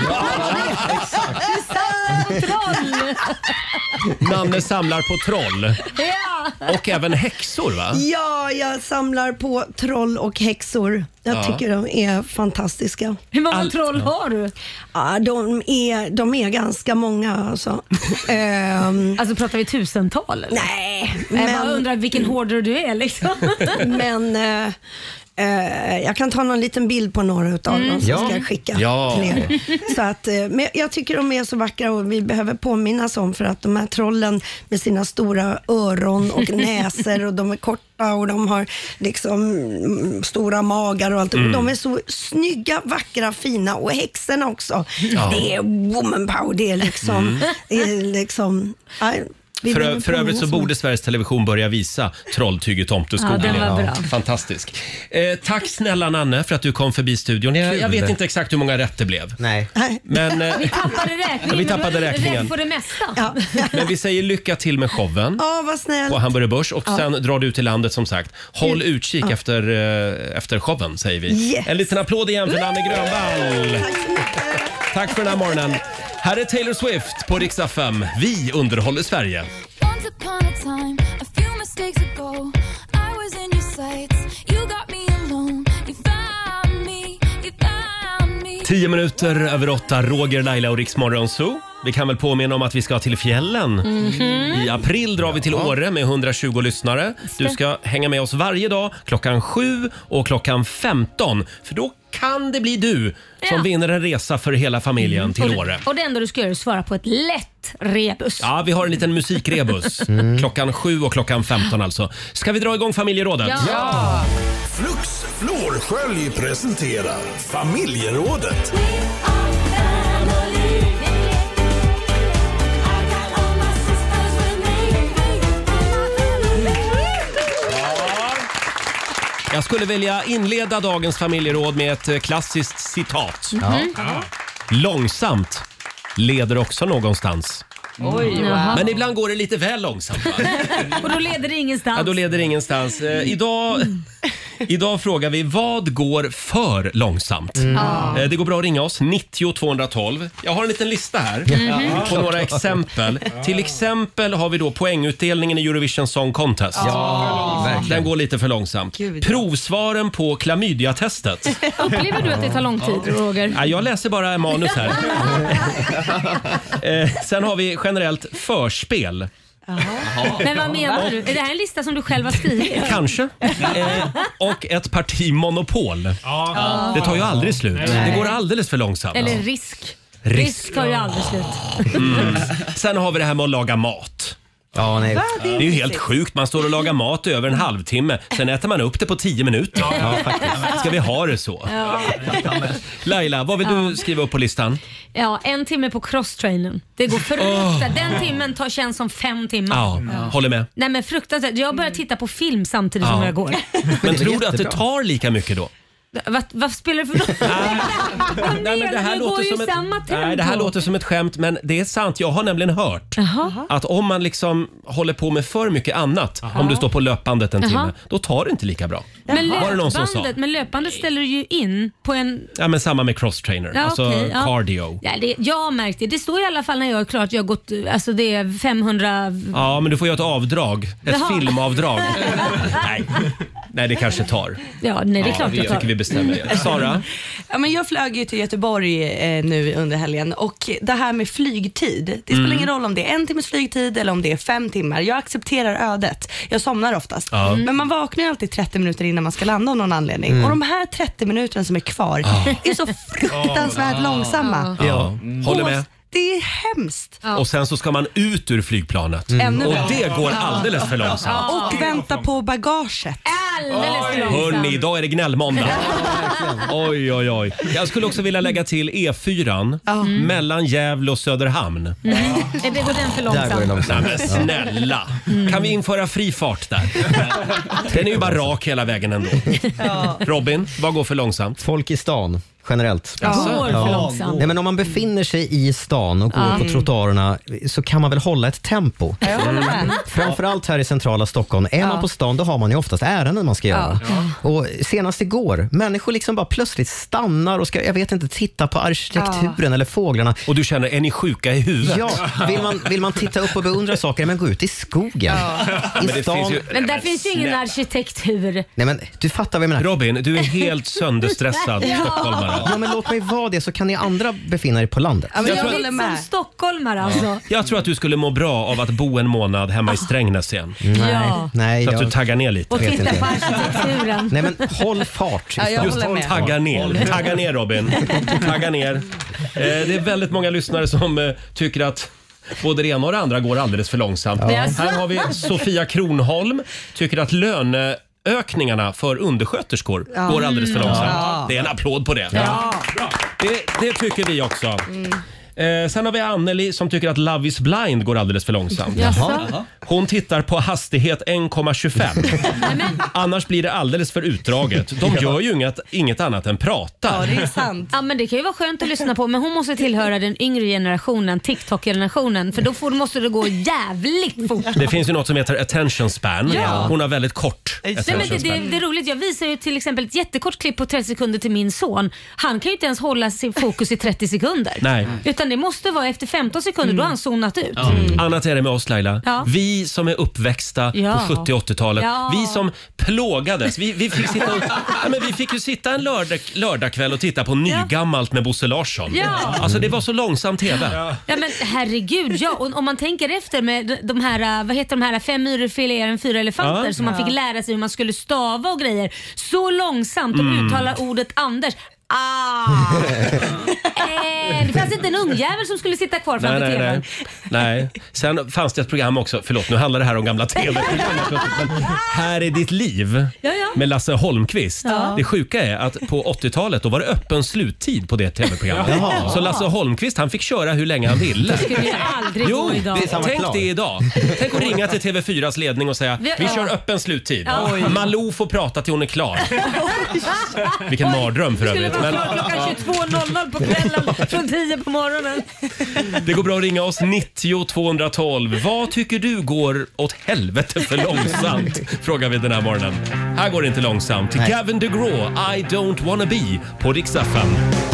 Troll! Nanne samlar på troll. Ja. Och även häxor, va? Ja, jag samlar på troll och häxor. Jag Ja. tycker de är fantastiska. Hur många troll har du? Ja, de är, de är ganska många alltså. Ehm, Alltså pratar vi tusental? Eller? Nej. Jag bara undrar vilken hoarder du är liksom. Men eh, eh, jag kan ta någon liten bild på några utav Mm. dem som Ja. ska jag skicka Ja. till er. Så att, eh, men jag tycker de är så vackra och vi behöver påminnas om för att de här trollen med sina stora öron och näsor och de är korta och de har liksom mm, stora magar och allt. Mm. Och de är så snygga, vackra, fina och häxorna också. Ja. Det är woman power, det är liksom, Mm. det är liksom aj, vi För, behöver för övrigt så påminnas om borde Sveriges Television börja visa Trolltyg i tomteskogen. Ja, den var bra. Fantastisk. Eh, tack snälla Nanne för att du kom förbi studion. Jag, jag vet inte exakt hur många rätt det blev. Nej. Men, eh, Vi tappade räkningen. Ja, vi tappade räkningen. Rätt på det mesta. Ja. men vi säger lycka till med showen Ja, vad snällt. på Hamburger Börs och Ja. sen drar du ut till landet som sagt. Håll utkik Ja. efter, eh, efter showen säger vi. Yes. En liten applåd igen för Nanne Grönvall. Tack så mycket. Tack för den här morgonen. Här är Taylor Swift på Rix F M. Vi underhåller Sverige. Once upon a time, a few mistakes ago, I was in your sights. You got me alone. You found me. You found me. Tio minuter över åtta, Roger, Laila och Rix Morgon Zoo. Vi kan väl påminna om att vi ska till fjällen. Mhm. I april drar vi till Åre med hundratjugo lyssnare. Du ska hänga med oss varje dag klockan sju och klockan femton. För då kan det bli du som Ja. vinner en resa för hela familjen till och, Åre. och det enda du ska göra är att svara på ett lätt rebus. Ja, vi har en liten musikrebus. Klockan sju och klockan femton alltså. Ska vi dra igång familjerådet? Ja. Flux Florskölj presenterar Familjerådet. Jag skulle vilja inleda dagens familjeråd med ett eh, klassiskt citat. Mhm. Långsamt leder också någonstans. Oj, Jaha. Men ibland går det lite väl långsamt. Va? Och då leder det ingenstans. Ja, då leder det ingenstans. Eh, idag, idag frågar vi, vad går för långsamt? Mm. Eh, det går bra att ringa oss, nittio tvåhundratolv. Jag har en liten lista här Mhm. på några exempel. Till exempel har vi då poängutdelningen i Eurovision Song Contest. Ja, verkligen. Den går lite för långsamt. Gud. Provsvaren på klamydiatestet. Upplever du att det tar lång tid, Roger? Ja, jag läser bara manus här. eh, sen har vi generellt förspel. Men vad menar du? Är det här en lista som du själv har skrivit? Kanske. Eh, och ett parti monopol. Det tar ju aldrig slut. Det går alldeles för långsamt. Eller risk. Risk. Risk tar ju aldrig slut. Mm. Sen har vi det här med att laga mat. Ja, nej. Va? Det är ju helt sjukt. Man står och lagar mat i över en halvtimme. Sen äter man upp det på tio minuter. Ja, faktiskt. Ska vi ha det så? Ja. Laila, vad vill du skriva upp på listan? Ja, en timme på crosstrainern. Det går fruktansvärt. Den timmen tar, känns som fem timmar. Ja, håller med. Nej men fruktansvärt. Jag börjar titta på film samtidigt som Ja. jag går. Men tror du att det tar lika mycket då? Vad, vad spelar det för roll? Nej, men det här låter som ett, nej, det här låter som ett skämt, men det är sant. Jag har nämligen hört Aha. att om man liksom håller på med för mycket annat, Aha. om du står på löpbandet en timme, Aha. då tar det inte lika bra. Men var det någon som sa? löpbandet, men löpbandet ställer du ju in på en... Ja, men samma med cross-trainer. Ja, alltså okej, ja. cardio. Ja, det, jag har märkt det. Det står i alla fall när jag är klar att jag har gått, alltså det är femhundra... Ja, men du får göra ett avdrag. Ett Jaha. filmavdrag. nej. nej, det kanske tar. Ja, nej, det är ja, klart det jag tar. tycker vi bestämmer det. Sara? Ja, men jag flög ju till Göteborg eh, nu under helgen och det här med flygtid, det spelar Mm. ingen roll om det är en timmes flygtid eller om det är fem timmar. Jag accepterar ödet. Jag somnar oftast. Ja. Men man vaknar ju alltid trettio minuter innan man ska landa av någon anledning. Mm. Och de här trettio minuterna som är kvar är så fruktansvärt långsamma. Ja, håller med. Det är hemskt. Och sen så ska man ut ur flygplanet. Mm. Och det går alldeles för långsamt. Och vänta på bagaget. Alldeles för långsamt. Hörrni, idag är det gnällmåndag. Oj, oj, oj. Jag skulle också vilja lägga till E fyra Mm. mellan Gävle och Söderhamn. Mm. Det går den för långsamt. Där går det långsamt. Nej, men snälla. Mm. Kan vi införa fri fart där? Den är ju bara rak hela vägen ändå. Robin, vad går för långsamt? Folk i stan. Generellt. Ja. Går för långsamt. Nej, men om man befinner sig i stan och går Ja. på trottoarerna så kan man väl hålla ett tempo. Ja, jag håller med. Framförallt här i centrala Stockholm. Är man på stan då har man ju oftast ärenden man ska göra. Ja. Och senast igår, människor liksom bara plötsligt stannar och ska, jag vet inte, titta på arkitekturen eller fåglarna. Och du känner, är ni sjuka i huvudet? Ja, vill man, vill man titta upp och beundra saker, men gå ut i skogen. I Men det stan. finns ju- Men där finns ju ingen arkitektur. Nej, men du fattar vad jag menar. Robin, du är helt sönderstressad Ja. stockholmare. Ja, men låt mig vara det så kan ni andra befinna er på landet. Ja, men jag Jag jag tror- är lite som stockholmare alltså. Jag tror att du skulle må bra av att bo en månad hemma i Strängnäs igen. Ja. Nej, Så att jag- du taggar ner lite. Och vet titta inte. på arkitekturen. Nej, men håll fart. Ja, jag Just håller med. tagga ner. Tagga ner Robin. Tagga ner. Eh, det är väldigt många lyssnare som eh, tycker att både det ena och det andra går alldeles för långsamt. Ja. Här har vi Sofia Kronholm. Tycker att löneökningarna för undersköterskor Ja. går alldeles för långsamt. Ja. Det är en applåd på det. Ja. Det, det tycker vi också. Eh, sen har vi Anneli som tycker att Love is blind går alldeles för långsamt. Jaså? Hon tittar på hastighet en komma tjugofem. Annars blir det alldeles för utdraget. De gör ju inget, inget annat än prata. Ja, det är sant. Ja, men det kan ju vara skönt att lyssna på, men hon måste tillhöra den yngre generationen, TikTok-generationen, för då får, måste det gå jävligt fort. Det finns ju något som heter attention span. Ja. Hon har väldigt kort Nej, attention men det, det, span. det är roligt. Jag visar ju till exempel ett jättekort klipp på trettio sekunder till min son. Han kan ju inte ens hålla sin fokus i trettio sekunder. Nej. Utan det måste vara efter femton sekunder, då har han zonat ut. Mm. Annat är det med oss Laila. Ja. Vi som är uppväxta Ja. på sjuttio- och åttiotalet. Ja. Vi som plågades. Vi, vi, fick sitta och, ja, men vi fick ju sitta en lördag, lördagkväll och titta på Nygammalt med Bosse Larsson. Ja. Alltså det var så långsam T V. Ja men herregud, ja. Och om man tänker efter med de här, vad heter de här, fem myror filerar en fyra elefanter Ja. som man Ja. fick lära sig hur man skulle stava och grejer. Så långsamt de Mm. uttalar ordet Anders. Ah. eh, det fanns inte en ungjävel som skulle sitta kvar Nej, framför nej, tvn. nej. nej. Sen fanns det ett program också, förlåt nu handlar det här om gamla T V-program. Men Här är ditt liv Ja, ja. med Lasse Holmqvist. Ja. Det sjuka är att på åttiotalet då var det öppen sluttid på det T V-programmet. Jaha. Så Lasse Holmqvist han fick köra hur länge han ville. Det skulle ju aldrig Jo, gå idag. det är samma tänk klar. det idag. Tänk att ringa till T V fyras ledning och säga Vi- vi ja. kör öppen sluttid. Ja. Oj. Malou får prata till hon är klar. Vilken mardröm för Det skulle övrigt. vara Men klart klockan tjugotvå noll noll på kvällen från tio på morgonen. det går bra att ringa oss nittio tvåhundratolv. Vad tycker du går åt helvete för långsamt? Frågar vi den här morgonen. Här går det inte långsamt. Nej. Gavin DeGraw, I don't wanna be på Rix F M.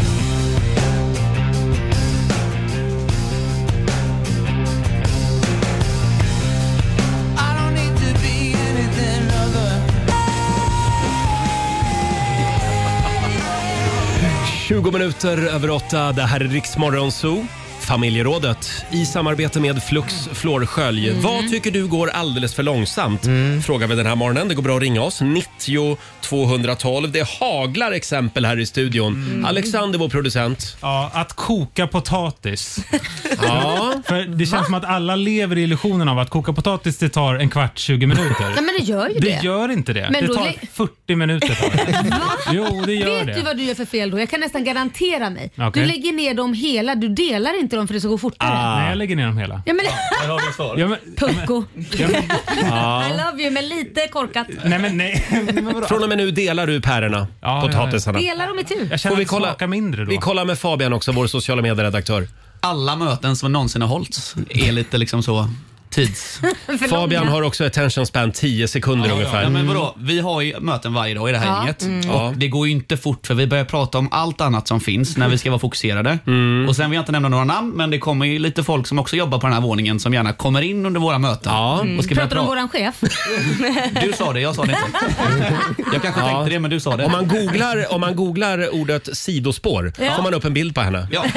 tjugo minuter över åtta. Det här är Rix Morgon Zoo. Familjerådet i samarbete med Flux Flårskölj. Mm. Vad tycker du går alldeles för långsamt? Frågar vi den här morgonen. Det går bra att ringa oss. nittio tvåhundratolv. Det haglar exempel här i studion. Mm. Alexander, vår producent. Ja, att koka potatis. Ja. För det känns som att alla lever i illusionen av att koka potatis det tar en kvart, tjugo minuter. Ja men det gör ju det. Det gör inte det. Men det då tar lä- fyrtio minuter. Tar det. Va? Jo, det gör Vet det. du vad du gör för fel då? Jag kan nästan garantera mig. Okej. Du lägger ner dem hela, du delar inte inte dem för det ska gå fortare. Ah. Nej, jag lägger ner dem hela. Ja, men... Där har vi svar. Ja, men... Pucko. Ja, men... Ja. I love you, men lite korkat. Nej, men nej. Från och med nu delar du pärorna, ja, potatisarna. Delar dem i tur. Jag känner vi att kolla... smakar mindre då. Vi kollar med Fabian också, vår sociala medieredaktör. Alla möten som någonsin har hållits är lite liksom så tids. Fabian har också attention span tio sekunder ja, ungefär. Ja, men vadå? Vi har ju möten varje dag i det här ja. gänget. Mm. Och det går ju inte fort för vi börjar prata om allt annat som finns när vi ska vara fokuserade. Mm. Och sen vill jag inte nämna några namn, men det kommer ju lite folk som också jobbar på den här våningen som gärna kommer in under våra möten. Ja. Mm. Och ska Pratar du om pra- våran chef? Du sa det, jag sa det inte. Jag kanske Ja. tänkte det, men du sa det. Om man googlar, om man googlar ordet sidospår Ja. får man upp en bild på henne. Ja.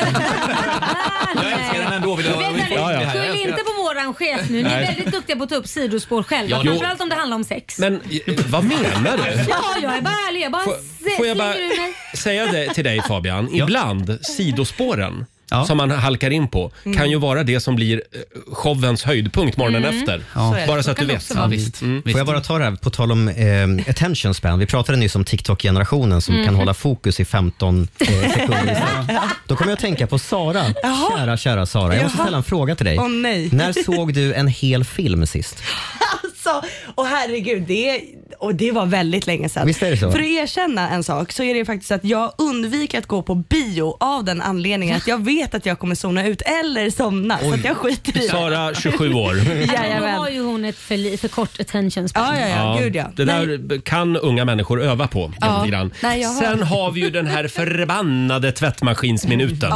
Jag älskar den ändå. Vill jag, Vänta, vill Ja, ja. skyll inte på våran chef nu. Ni är Nej. väldigt duktiga på att ta upp sidospår själva. Ja, jo. Framförallt om det handlar om sex. Men eh, vad menar du? Ja, jag är bara ärlig. Jag bara Får, se- får jag bara slänger ur mig. säga det till dig Fabian? Ja. Ibland sidospåren Ja. som man halkar in på kan ju vara det som blir eh, showens höjdpunkt morgonen Mm. efter. Ja. Bara så att Så du kan det vet. också vara. Ja, visst. Mm. Får jag bara ta det här på tal om eh, attention span. Vi pratade nyss om TikTok-generationen som kan hålla fokus i femton eh, sekunder. Då kommer jag att tänka på Sara. Kära, kära Sara. Jag måste Jaha. ställa en fråga till dig. Åh, nej. När såg du en hel film sist? Alltså, och herregud, det, och det var väldigt länge sedan. Visst är det så? För att erkänna en sak så är det faktiskt att jag undviker att gå på bio av den anledningen att jag vet att jag kommer zona ut eller somna. Så att jag skiter i det. Sara, tjugosju år. Då Jajamän. har ju hon ett för, li- för kort attention span. Ja, ja, ja, gud ja. Det där kan unga människor öva på Ja. lite grann. Nej, jag har- Sen har vi ju den här förbannade tvättmaskinsminuten.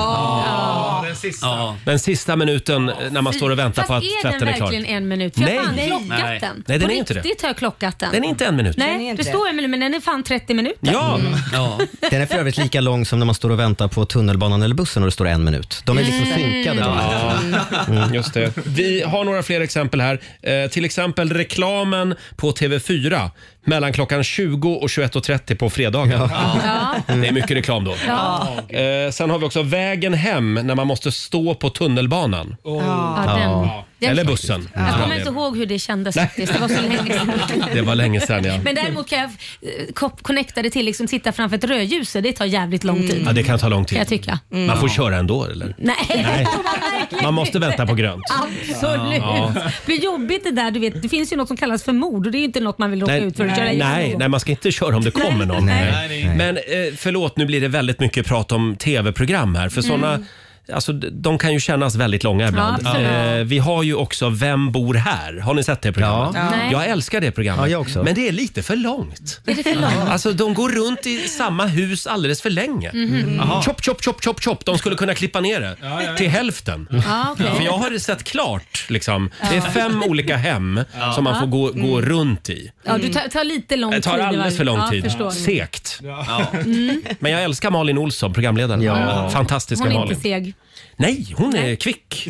Ja, den sista. Ja. Den sista minuten när man står och väntar Fast på att är den tvätten är klar. verkligen en minut? För jag har fan Nej. klockat Nej. den. Nej, den På är inte det. riktigt har jag klockat den. Den är inte en minut. Den är Nej, inte det det. står en minut men den är fan trettio minuter. Ja, Ja. Den är för övrigt lika lång som när man står och väntar på tunnelbanan eller bussen och det står en minut. De är liksom synkade. De här. Mm, just det. Vi har några fler exempel här. Eh, till exempel reklamen på T V fyra mellan klockan tjugo och tjugoett och trettio på fredagar. Ja. Det är mycket reklam då. Ja. Eh, sen har vi också vägen hem när man måste stå på tunnelbanan. Ja, den. Den- Eller bussen. Jag kommer inte ihåg hur det kändes faktiskt. Det var så länge sedan. Det var länge sedan, ja. Men däremot kan jag eh, kop- connecta det till liksom sitta framför ett rödljus. Det tar jävligt lång tid. Ja, det kan ta lång tid. Kan jag tycka. Man får köra ändå, eller? Nej, Nej. det får man verkligen Man måste inte. vänta på grönt. Absolut. Ja. Det blir jobbigt det där. Du vet, det finns ju något som kallas för mord och det är ju inte något man vill råka Nej, ut för att köra i. nej, nej, man ska inte köra om det kommer någon. Nej. Nej, nej. Men eh, förlåt, nu blir det väldigt mycket prat om tv-program här. För såna, alltså, d- de kan ju kännas väldigt långa ibland. Ja, absolut. eh, vi har ju också Vem bor här? Har ni sett det programmet? Ja. Nej. Jag älskar det programmet. Ja, jag också. Men det är lite för långt. Är det för långt? Alltså, de går runt i samma hus alldeles för länge. Mhm. Chop, chop, chop, chop, chop. De skulle kunna klippa ner det till hälften. Ja, okej. För jag har sett klart. Liksom. Det är fem olika hem som man får gå, gå runt i. Ja, du tar, tar lite lång Det tid. tar i alldeles varje- för lång ja, tid. förstår. Segt. Ja. Men jag älskar Malin Olsson, programledaren. Ja. Fantastiska Hon är Malin. inte seg. Nej, hon är kvick.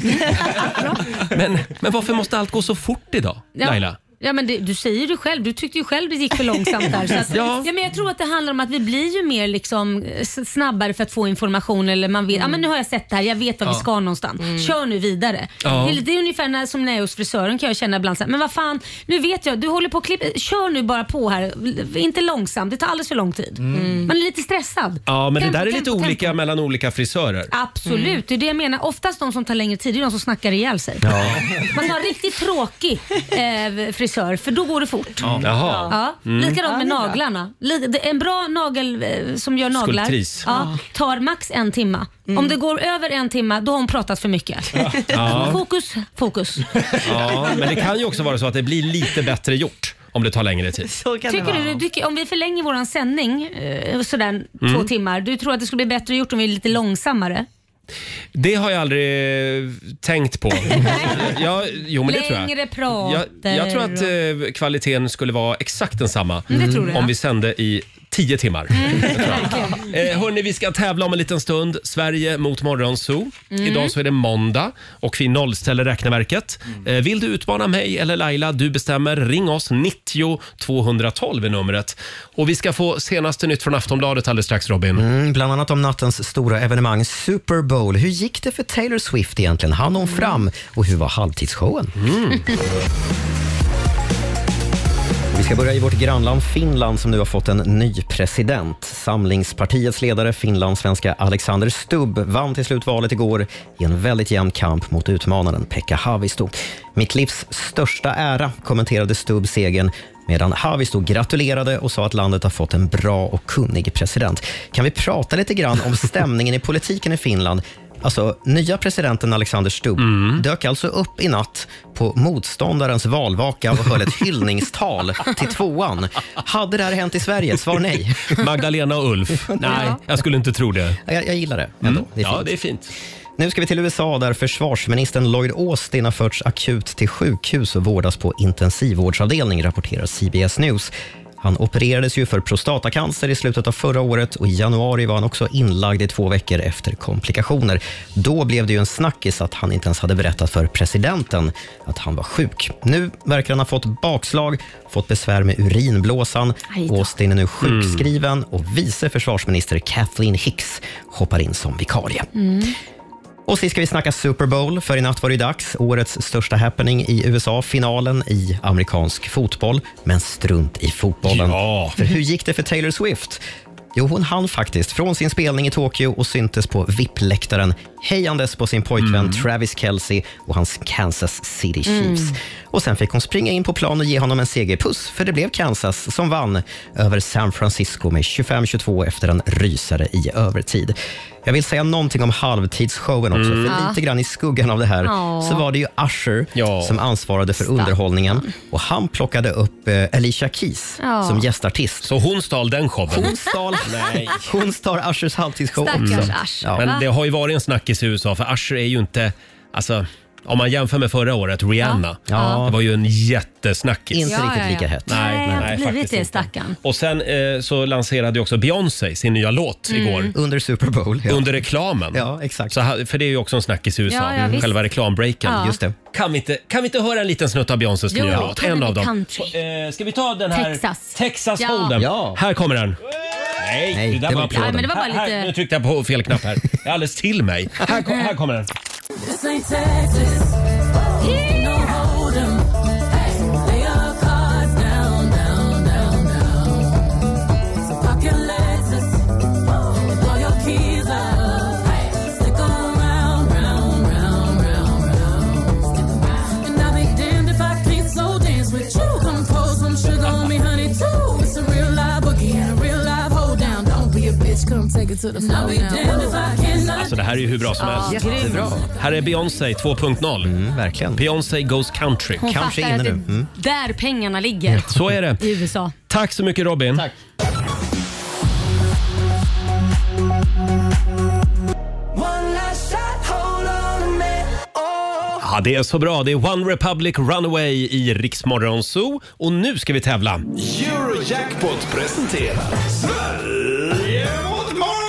men, men varför måste allt gå så fort idag, Ja. Laila? Ja, men det, du säger ju själv, du tyckte ju själv det gick för långsamt där. Så att, Ja. ja. men jag tror att det handlar om att vi blir ju mer liksom, s- snabbare för att få information. Eller man vet, ja men nu har jag sett det här, jag vet var vi ska någonstans. Kör nu vidare. Ja. Det, är, det är ungefär när, som när jag är hos frisören kan jag känna ibland så här, men vad fan, nu vet jag, du håller på att klippa, kör nu bara på här. Inte långsamt, det tar alldeles för lång tid. Man är lite stressad. Ja, men Tempo, det där är tempo, lite tempo. olika mellan olika frisörer. Absolut, det är det jag menar. Oftast de som tar längre tid, det är de som snackar ihjäl sig. Man tar en riktigt tråkig eh, frisör, för då går det fort. Jaha. Ja. Likadant med naglarna. Li- det- En bra nagel eh, som gör naglar Skulptris. ja, tar max en timma. Om det går över en timma, då har hon pratat för mycket. Ja. Fokus, fokus. Ja, men det kan ju också vara så att det blir lite bättre gjort om det tar längre tid. Så kan Tycker det vara. du, du tycker, om vi förlänger våran sändning eh, sådär Mm. två timmar, du tror att det skulle bli bättre gjort om vi är lite långsammare? Det har jag aldrig tänkt på. Ja, jo, men det tror jag. Längre prater. Jag, jag tror att eh, kvaliteten skulle vara exakt densamma Mm, det tror du, om ja. vi sände i tio timmar. Verkligen. Eh, hörni, vi ska tävla om en liten stund. Sverige mot Morgonzoo. Mm. Idag så är det måndag och vi nollställer räkneverket. Eh, vill du utmana mig eller Laila? Du bestämmer. Ring oss. nittio tvåhundratolv är numret. Och vi ska få senaste nytt från Aftonbladet alldeles strax, Robin. Mm, bland annat om nattens stora evenemang Super Bowl. Hur gick det för Taylor Swift egentligen? Han hon fram och hur var halvtidsshowen? Mm. Vi ska börja i vårt grannland Finland som nu har fått en ny president. Samlingspartiets ledare, finlandssvenska Alexander Stubb, vann till slut valet igår i en väldigt jämn kamp mot utmanaren Pekka Haavisto. Mitt livs största ära, kommenterade Stubb segern, medan Haavisto gratulerade och sa att landet har fått en bra och kunnig president. Kan vi prata lite grann om stämningen i politiken i Finland? Alltså, nya presidenten Alexander Stubb mm. dök alltså upp i natt på motståndarens valvaka och höll ett hyllningstal till tvåan. Hade det här hänt i Sverige? Svar nej. Magdalena och Ulf. Nej, jag skulle inte tro det. Jag, jag gillar det ändå. Mm. Det är fint. Ja, det är fint. Nu ska vi till U S A där försvarsministern Lloyd Austin har förts akut till sjukhus och vårdas på intensivvårdsavdelning, rapporterar C B S News. Han opererades ju för prostatacancer i slutet av förra året och i januari var han också inlagd i två veckor efter komplikationer. Då blev det ju en snackis att han inte ens hade berättat för presidenten att han var sjuk. Nu verkar han ha fått bakslag, fått besvär med urinblåsan. Austin är nu sjukskriven mm. och vice försvarsminister Kathleen Hicks hoppar in som vikarie. Mm. Och så ska vi snacka Super Bowl, för i natt var det dags. Årets största happening i U S A, finalen i amerikansk fotboll. Men strunt i fotbollen. Ja. För hur gick det för Taylor Swift? Jo, hon hann faktiskt från sin spelning i Tokyo och syntes på V I P-läktaren hejandes på sin pojkvän mm. Travis Kelce och hans Kansas City Chiefs. Mm. Och sen fick hon springa in på plan och ge honom en segerpuss, för det blev Kansas som vann över San Francisco med tjugofem tjugotvå efter en rysare i övertid. Jag vill säga någonting om halvtidsshowen också, mm. för Ja. lite grann i skuggan av det här Ja. så var det ju Usher Ja. som ansvarade för Stackarn. underhållningen och han plockade upp eh, Alicia Keys Ja. som gästartist. Så hon stal den showen? Hon stal, Nej. hon stal Ushers halvtidsshow Stackars också. Usher. Ja. Men det har ju varit en snackis i U S A, för Usher är ju inte... Alltså, om man jämför med förra året, Rihanna. Ja. Det var ju en jättesnackis. Inte Ja, riktigt ja, ja. lika hett. Nej, Nej, det har nej, inte blivit faktiskt det, inte. stackarn. Och sen eh, så lanserade ju också Beyoncé sin nya låt Mm. igår. Under Super Bowl. Ja. Under reklamen. Ja, exakt. Så, ha- för det är ju också en snackis i U S A. Ja, ja, visst. Själva reklambreaken. Ja. Just det. Kan vi, inte, kan vi inte höra en liten snutt av Beyoncés Jo, nya låt? kan En det av bli dem. country? Eh, ska vi ta den här? Texas. Texas Ja. Hold'em. Ja. Här kommer den. Nej, Nej, det där det var var applåden. Nej, men det var bara Här- lite- här, nu tryckte jag på fel knapp här. Det är alldeles till mig. Här, kom, här kommer den. This ain't Texas. Ain't no hold'em. Hey, lay your cards down, down, down, down. So pack your Lexus and throw your keys up. Hey, stick 'em round, round, round, round, round. Stick 'em round. And I'll be damned if I can't so dance with you. Come pour some sugar on me, honey, too. It's a real live boogie and a real live hold down. Don't be a bitch, come take it to the floor. I'll be damned if I cannot. Alltså det här är ju hur bra som helst. Jättebra. Här är Beyoncé två punkt noll. Mm, verkligen. Beyoncé goes country. Hon Kanske fattar inne att nu. det Mm. där pengarna ligger Så är det. i U S A. Tack så mycket Robin. Tack. One last shot, hold on a minute. Oh. Ja, det är så bra. Det är One Republic Runaway i Rix Morgon Zoo. Och nu ska vi tävla. Eurojackpot presenterar Sverige mot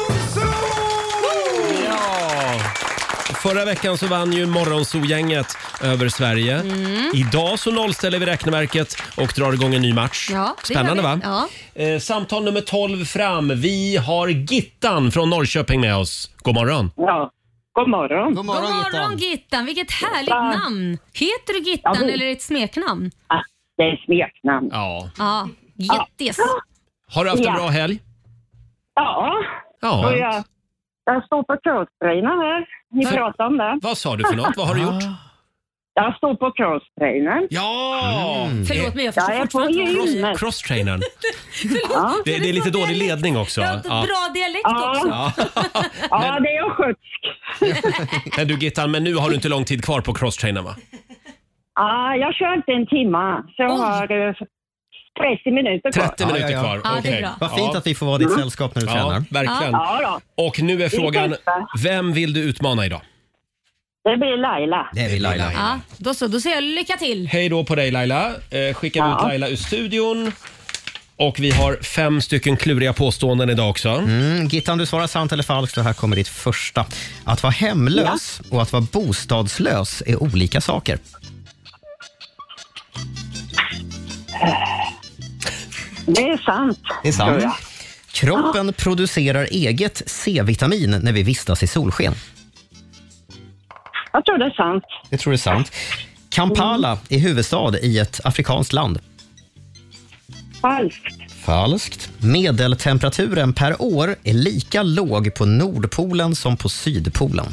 Ja. Förra veckan så vann ju Morgonzoo-gänget över Sverige. Mm. Idag så nollställer vi räkneverket och drar igång en ny match. Ja, det Spännande gör vi. va? Ja. Eh, samtal nummer tolv fram. Vi har Gittan från Norrköping med oss. God morgon. Ja, god morgon. God God morgon Gittan, vilket härligt Ja. namn. Heter du Gittan Ja, det- eller är det ett smeknamn? Ah, det är smeknamn. Ja. Ja, jättes. Har du haft en Ja. bra helg? Ja, Ja. och jag, jag står på crosstrainern här. Ni För- pratar om det. Vad sa du för något? Vad har du gjort? Jag står på crosstrainern. Ja! Förlåt mig, jag förstår Jag är på fortfarande inte vad du säger. gymmet. Crosstrainern. Ja. Det, det är lite dålig ledning också. Jag har inte Ja. bra dialekt Ja. också. Ja. Ja, det är skjutsk. Men du Gittan, men nu har du inte lång tid kvar på crosstrainern va? Ja, jag kör inte en timma. Så jag Oj. har eh, trettio minuter kvar. trettio minuter ja, ja. kvar. Ja, det är Okej. bra. Vad fint att vi får vara ditt sällskap när du Ja, tränar. verkligen. Ja, då. Och nu är frågan, bästa. vem vill du utmana idag? Det blir Laila. Det är vi Laila. Ja, då så. Då säger jag lycka till. Hej då på dig Laila. Eh, skickar vi Ja. ut Laila ur studion. Och vi har fem stycken kluriga påståenden idag också. Mm, Gittan, du svarar sant eller falskt och här kommer ditt första. Att vara hemlös och att vara bostadslös är olika saker. Det är sant. Det är tror sant. jag. Kroppen producerar eget C-vitamin när vi vistas i solsken. Jag tror det är sant. Det tror du är sant. Kampala är huvudstad i ett afrikanskt land. Falskt. Falskt. Medeltemperaturen per år är lika låg på Nordpolen som på Sydpolen.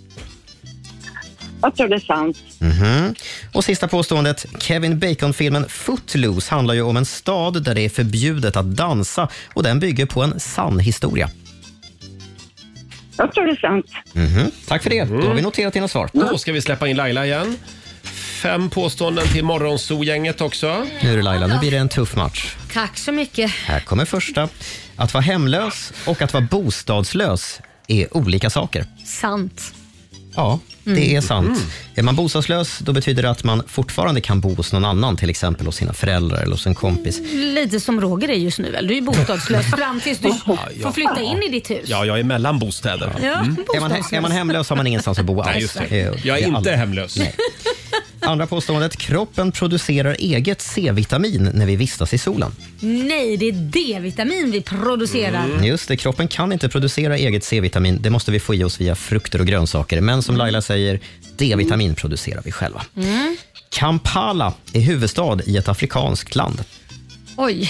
Jag tror det är sant. Mhm. Och sista påståendet. Kevin Bacon-filmen Footloose handlar ju om en stad där det är förbjudet att dansa och den bygger på en sann historia. Jag tror det är sant. Mhm. Tack för det. Då har vi noterat dina svar. Då ska vi släppa in Laila igen. Fem påståenden till Morgonzoo-gänget också. Nu är det Laila, nu blir det en tuff match. Tack så mycket. Här kommer första. Att vara hemlös och att vara bostadslös är olika saker. Sant. Ja, det är sant. Är man bostadslös, då betyder det att man fortfarande kan bo hos någon annan, till exempel hos sina föräldrar eller hos en kompis. Lite som Roger är just nu väl? Du är bostadslös fram tills du får flytta in i ditt hus. Ja, jag är mellan bostäder. Ja, Är man, är man hemlös har man ingenstans att bo alls. Nej, just det. Eh, Jag är inte aldrig- hemlös. Nej. Andra påståendet. Kroppen producerar eget C-vitamin när vi vistas i solen. Nej, det är D-vitamin vi producerar. Mm. Just det, kroppen kan inte producera eget C-vitamin. Det måste vi få i oss via frukter och grönsaker. Men som Laila säger, D-vitamin producerar vi själva. Mm. Kampala är huvudstad i ett afrikanskt land. Oj.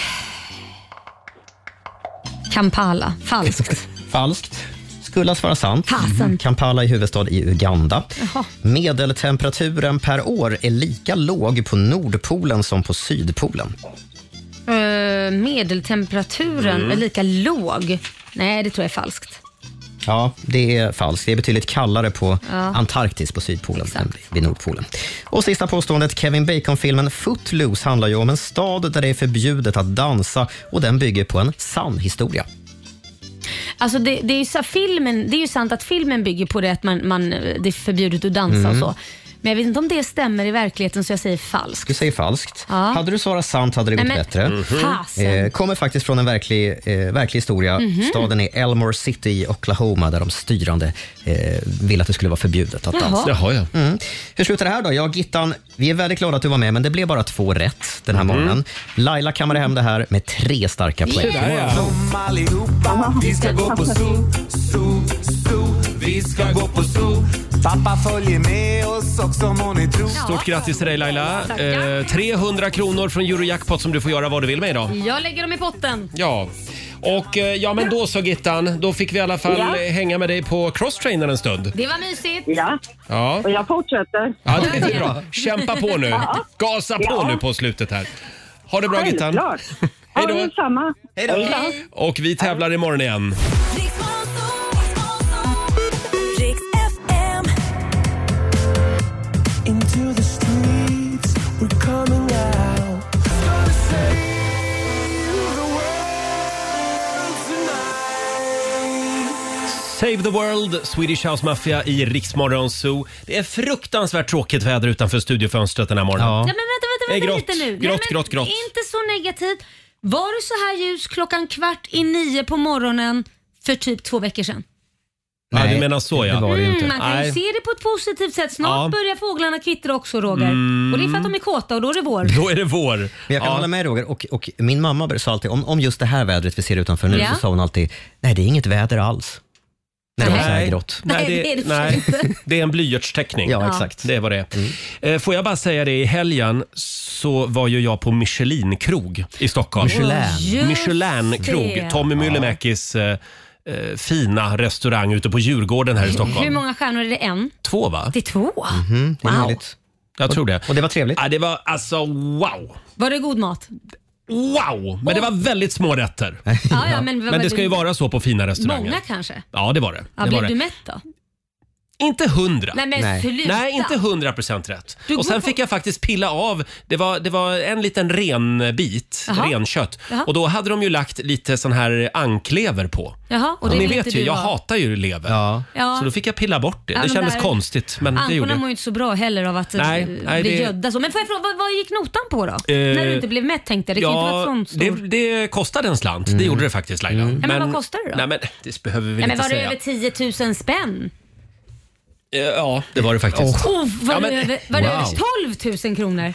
Kampala. Falskt. Falskt. Skulle svara sant. Fasen. Kampala är huvudstad i Uganda. Jaha. Medeltemperaturen per år är lika låg på Nordpolen som på Sydpolen. Uh, medeltemperaturen Mm. är lika låg. Nej, det tror jag är falskt. Ja, det är falskt. Det är betydligt kallare på Ja. Antarktis på Sydpolen än vid Nordpolen. Och sista påståendet. Kevin Bacon-filmen Footloose handlar ju om en stad där det är förbjudet att dansa och den bygger på en sann historia. Alltså det, det, är ju så, filmen, det är ju sant att filmen bygger på det att man, man, det är förbjudet att dansa Mm. och så. Men jag vet inte om det stämmer i verkligheten, så jag säger falskt. Du säger falskt. Ja. Hade du svarat sant hade det gått Nej, men- bättre. Mhm. Fasen. Eh, kommer faktiskt från en verklig, eh, verklig historia. Mhm. Staden är Elmore City i Oklahoma där de styrande eh, vill att det skulle vara förbjudet att Jaha. dansa. Jaha, ja. Mm. Hur slutar det här då? Jag och Gittan, vi är väldigt glada att du var med, men det blev bara två rätt den här Mm. morgonen. Laila kammade hem det här med tre starka poäng. Kom allihopa, vi ska gå på zoo, zoo, zoo. Vi ska gå på zoo. Pappa följer med oss också må ni tro. Stort grattis till dig Laila. Tackar. Eh, trehundra kronor från Eurojackpot som du får göra vad du vill med idag. Jag lägger dem i potten. Ja. Och eh, ja men då så Gittan, då fick vi i alla fall Ja. eh, hänga med dig på crosstrainer en stund. Det var mysigt. Ja, Ja. och jag fortsätter. Ja, det är bra. Kämpa på nu. Ja. Gasa på Ja. nu på slutet här. Ha det bra Gittan. Självklart. Hej Ja, då. detsamma. Hej då. Och vi tävlar imorgon igen. Into the streets, we're coming out. Gonna save the world tonight. Save the World, Swedish House Mafia i Rix Morgon Zoo. Det är fruktansvärt tråkigt väder utanför studiofönstret den här morgonen. Ja, men vänta, vänta, Det är vänta grått. lite nu. Grått, men grått, grått. Inte så negativt. Var det så här ljus klockan kvart i nio på morgonen för typ två veckor sedan? Ja, Nej, du menar så ja. det var det ju inte. Mm, man kan ju Nej. se det på ett positivt sätt. Snart Ja. börjar fåglarna kvittra också, Roger. Mm. Och det är för att de är kåta och då är det vår. Då är det vår. Men jag kan Ja. hålla med Roger. Och, och min mamma sa alltid, om, om just det här vädret vi ser utanför nu, Ja. så sa hon alltid, nej det är inget väder alls. När det var så här Nej. grått. Nej, Nej, det är det, det för nej, inte. det är en blyertsteckning. Ja, Ja. exakt. Det är vad det är. Eh, Får jag bara säga det, i helgen så var ju jag på Michelin-krog i Stockholm. Michelin. Just Michelin-krog. det. Tommy Myllymäkis eh, eh, fina restaurang ute på Djurgården här i Hur Stockholm. många stjärnor är det? En? Två va? Det är två? Mm, det är Wow. möjligt. Jag tror det. Och det var trevligt. Ja, det var alltså wow. Var det god mat? Wow! Men det var väldigt små rätter. Ja, ja, men, Men det ska ju vara så på fina restauranger. Många kanske? Ja, det var det. Ja, det blev var du det. mätt då? Inte hundra. Nej men Nej. sluta. Nej, inte hundra procent rätt. Du Och går sen på- fick jag faktiskt pilla av. Det var, det var en liten renbit, Jaha. renkött. Jaha. Och då hade de ju lagt lite sån här anklever på. Jaha, och Och det ni vill vet inte ju, du jag ha. hatar ju lever. Ja. Ja. Så då fick jag pilla bort det. Ja, det men kändes där- konstigt, men det gjorde Ankorna jag. mår ju inte så bra heller av att Nej, eh, nej, bli det- gödda. Så. Men får jag fråga, vad, vad gick notan på då? Eh, När du inte blev mätt tänkte jag. Det kan ju inte vara Ja, sånt det, stor. det kostade en slant. Det gjorde det faktiskt, Laila. Ja, men vad kostar det då? Nej, men det behöver vi Nej, men inte var det säga. över tio tusen spänn? Eh, Ja, det var det faktiskt. Oh, var Ja, det, men- över, var det Wow. över tolv tusen kronor?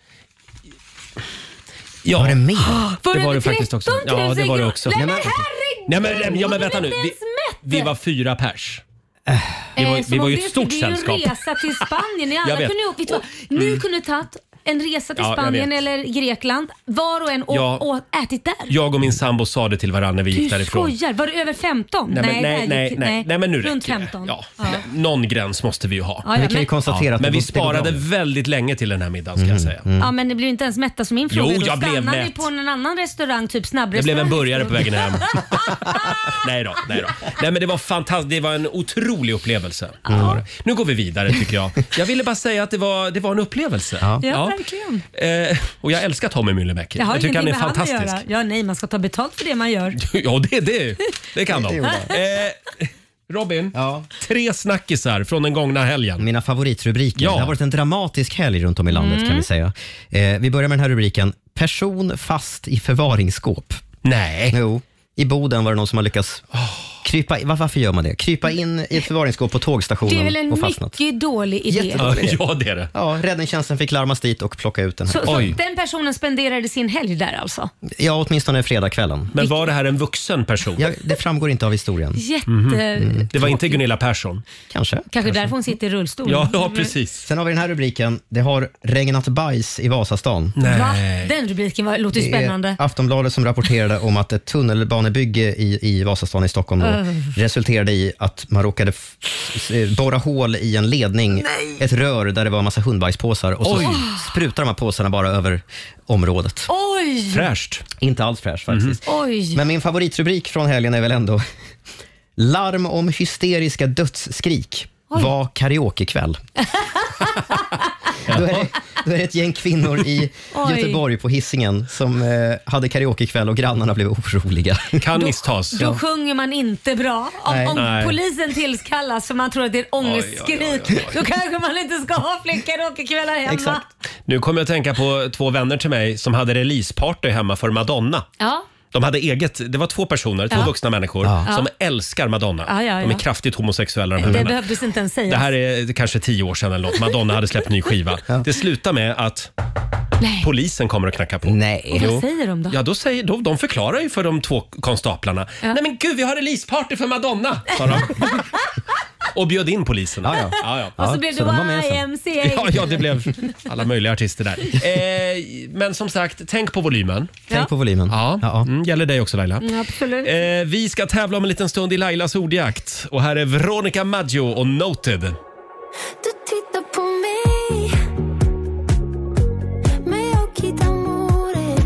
Ja, Var det mer? Var det det var över det faktiskt också. tretton tusen Ja, det var det kronor? också. Nej men Nej, men- herregud! Nej men, nej, ja, men Du vänta är nu. inte Vi, ens mätt. vi var fyra pers. Eh, Vi var, som vi om var ju det- ett stort det är ju en sällskap. resa till Spanien. Ni alla Jag vet. kunde, vet du vad? Ni kunde tagit en resa till Ja, jag Spanien vet. eller Grekland. Var och en och, Ja. och ätit där. Jag och min sambo sa det till varandra när vi gick Du därifrån. skojar. Var du över femton? Nej, men, nej, där nej, gick- nej, nej, men nu Runt räcker det. femton. Ja, någon gräns måste vi ju ha. Ja, ja, vi kan ju men- konstatera att Men det vi går- det går sparade bra. väldigt länge till den här middagen ska jag säga. Ja, men det blir ju inte ens mätta som min fråga. Jo, Då jag blev stannar vi mätt. på en annan restaurang, typ Det snabbrestaurang. blev en burgare på vägen hem. nej då, nej då. Nej men det var fantastiskt, det var en otrolig upplevelse. Ja. Nu går vi vidare tycker jag. Jag ville bara säga att det var, det var en upplevelse. Ja, verkligen. Eh, och jag älskar Tommy Myllymäki. Det har Jag tycker han är ingenting med han att fantastisk. göra. Ja, nej, man ska ta betalt för det man gör. Ja, det, det, det kan de. Det gjorde Eh, Robin, tre snackisar från den gångna helgen. Mina favoritrubriker. Ja. Det har varit en dramatisk helg runt om i landet Mm. kan vi säga. Eh, vi börjar med den här rubriken. Person fast i förvaringsskåp. Nej. Jo. I Boden var det någon som har lyckats krypa in. Varför gör man det? Krypa in i ett förvaringsskåp på tågstationen Det är väl en och fastnat. mycket dålig idé. Jättedålig. Ja, det är det. Ja, räddningstjänsten fick larmas dit och plocka ut den här. Så, så den personen spenderade sin helg där alltså? Ja, åtminstone fredagskvällen. Men var det här en vuxen person? Ja, det framgår inte av historien. Jätte... Mm. Det var inte Gunilla Persson? Kanske. Kanske därför hon sitter i rullstol. Ja, ja, precis. Sen har vi den här rubriken. Det har regnat bajs i Vasastan. Va? Den rubriken var, låter ju Det är spännande. Aftonbladet som rapporterade om att ett tunnelbanebygge i, i Vasastan i Stockholm då Öh. resulterade i att man råkade f- s- eh, borra hål i en ledning, ett rör där det var en massa hundbajspåsar och så Oj. sprutar de här påsarna bara över området. Oj! Fräscht. Inte alls fräscht faktiskt. Oj. Men min favoritrubrik från helgen är väl ändå larm om hysteriska dödsskrik. Oj. Var karaokekväll. Då är, det, då är det ett gäng kvinnor i Oj. Göteborg på Hisingen som eh, hade karaokekväll och grannarna blev oroliga. Kan misstas. Då sjunger man inte bra. Om, Nej. om Nej. polisen tillkallas för man tror att det är ett ångestskrik, Oj, oj, oj, då kanske man inte ska ha fler karaokekvällar hemma. Exakt. Nu kommer jag att tänka på två vänner till mig som hade releaseparty hemma för Madonna. Ja. De hade eget, det var två personer, två Ja. vuxna människor Ja. som Ja. älskar Madonna. Ja, ja, De är ja. kraftigt homosexuella de här Det männen. behövdes inte ens sägas. Det här är kanske tio år sedan eller något. Madonna hade släppt ny skiva. Det slutar med att Nej. polisen kommer att knacka på. Nej. Och vad Jo. säger de då? Ja, då säger, då, de förklarar ju för de två konstaplarna. Ja. Nej men gud, vi har releaseparty för Madonna, sa de. Och bjöd in polisen. Ja, ja. Ja, ja. Och så Ja, blev så de var med det sen. Y M C A. Ja, ja, det blev alla möjliga artister där. Eh, men som sagt, tänk på volymen. Tänk Ja. på volymen. Ja, Ja. Mm, gäller dig också Laila. Mm, absolut. Eh, vi ska tävla om en liten stund i Lailas ordjakt. Och här är Veronica Maggio och Noted. Du tittar på mig, men jag quita amore.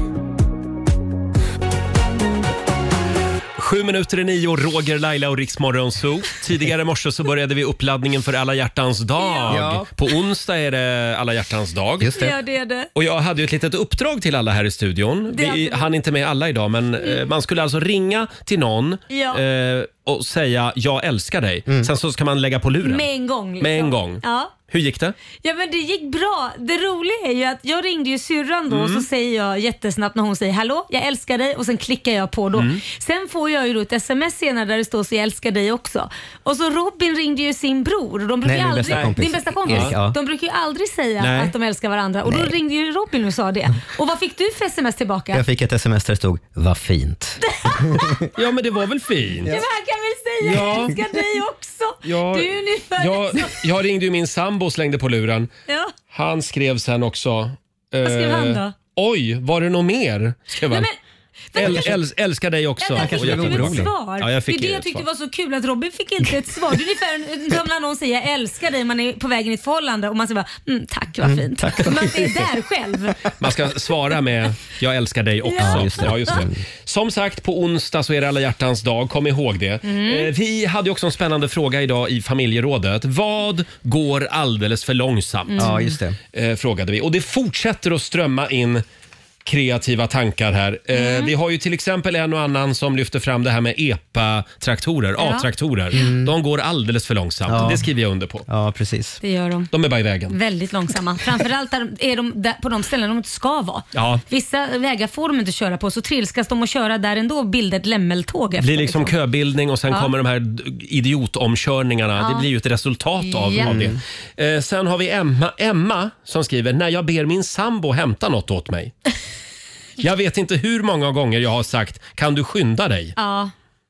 Sju minuter i nio, Roger, Laila och Riksmorgon Zoo. Tidigare i morse så började vi uppladdningen för alla hjärtans dag. Ja. På onsdag är det alla hjärtans dag. Just det. Ja, det är det. Och jag hade ju ett litet uppdrag till alla här i studion. Det Vi hade du. hann inte med alla idag, men eh, man skulle alltså ringa till någon Ja. eh, och säga jag älskar dig. Sen så ska man lägga på luren. Med en gång. Liksom. Med en gång. Ja. Hur gick det? Ja men det gick bra. Det roliga är ju att jag ringde ju syrran då Mm. och så säger jag jättesnabbt när hon säger hallå, jag älskar dig och sen klickar jag på då. Mm. Sen får jag ju då ett sms senare där det står så jag älskar dig också. Och så Robin ringde ju sin bror och de brukar Nej, min aldrig, bästa kompis. din bästa kompis. Erik, ja. De brukar ju aldrig säga Nej. att de älskar varandra och då Nej. ringde ju Robin och sa det. Och vad fick du för sms tillbaka? Jag fick ett sms där det stod, vad fint. Ja men det var väl fint? Ja, men han kan väl säga Ja. jag älskar dig också. Ja, Du är ungefär jag, så. jag ringde ju min sambo och slängde på luren. Ja. Han skrev sen också. Vad skrev eh, han då? Oj, var det något mer? Skrev han. Nej, men, Äl, äl, älskar dig också. Ja, men kanske fick blev du ett orolig. svar? Ja, jag fick det är det ett jag tyckte svar. var så kul att Robin fick inte ett svar. Det är ungefär som när någon säger jag älskar dig, man är på vägen i ett förhållande och man säger bara mm, tack vad fint. tack, vad man är där själv. Man ska svara med jag älskar dig också. Ja, just det. Ja, just det. Som sagt, på onsdag så är det alla hjärtans dag. Kom ihåg det. Mm. Eh, vi hade ju också en spännande fråga idag i familjerådet. Vad går alldeles för långsamt? Ja, just det. Eh, frågade vi. Och det fortsätter att strömma in kreativa tankar här. Eh, vi har ju till exempel en och annan som lyfter fram det här med E P A-traktorer, Ja. A-traktorer. De går alldeles för långsamt. Ja. Det skriver jag under på. Ja, precis. Det gör de. De är bara i vägen. Väldigt långsamma. Framförallt där är de där, på de ställen de inte ska vara. Ja. Vissa vägar får de inte köra på så trilskas de att köra där ändå och bilda ett lämmeltåg Det efter. blir liksom köbildning och sen Ja. kommer de här d- idiotomkörningarna. Ja. Det blir ju ett resultat av, Ja. av det. Eh, sen har vi Emma, Emma som skriver, när jag ber min sambo hämta något åt mig. Jag vet inte hur många gånger jag har sagt, kan du skynda dig? Ja.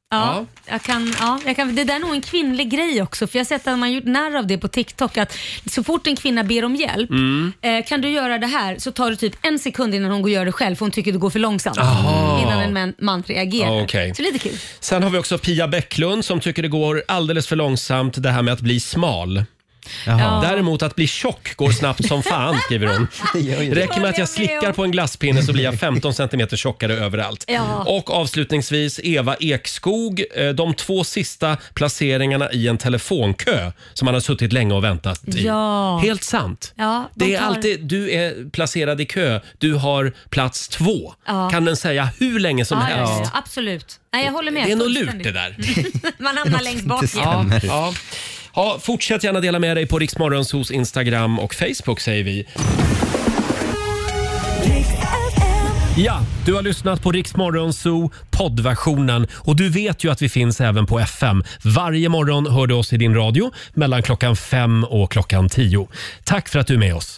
Ja, jag kan, ja, jag kan, det där är nog en kvinnlig grej också, för jag har sett att man gjort narr av det på TikTok, att så fort en kvinna ber om hjälp, Mm. eh, kan du göra det här, så tar det typ en sekund innan hon går och gör det själv, för hon tycker det går för långsamt. Aha. Innan en man, man reagerar. Ja, okej. Så lite kul. Sen har vi också Pia Bäcklund som tycker det går alldeles för långsamt, det här med att bli smal. Jaha. Däremot att bli tjock går snabbt som fan, skriver hon. Det räcker med att jag slickar på en glasspinne så blir jag femton centimeter tjockare överallt. Ja. Och avslutningsvis Eva Ekskog, eh, de två sista placeringarna i en telefonkö som man har suttit länge och väntat i. Ja. Helt sant. Ja, de Det är tar- alltid, du är placerad i kö, du har plats två. Ja. Kan den säga hur länge som Ja, ja, helst. ja, absolut. Nej, jag håller med. Det är nog fullständigt. lurt det där. Man hamnar längst bak Ja, igen. ja. Ja, fortsätt gärna dela med dig på Riksmorgonsos Instagram och Facebook, säger vi. Ja, du har lyssnat på Riksmorgonso poddversionen och du vet ju att vi finns även på F M. Varje morgon hör du oss i din radio mellan klockan fem och klockan tio. Tack för att du är med oss.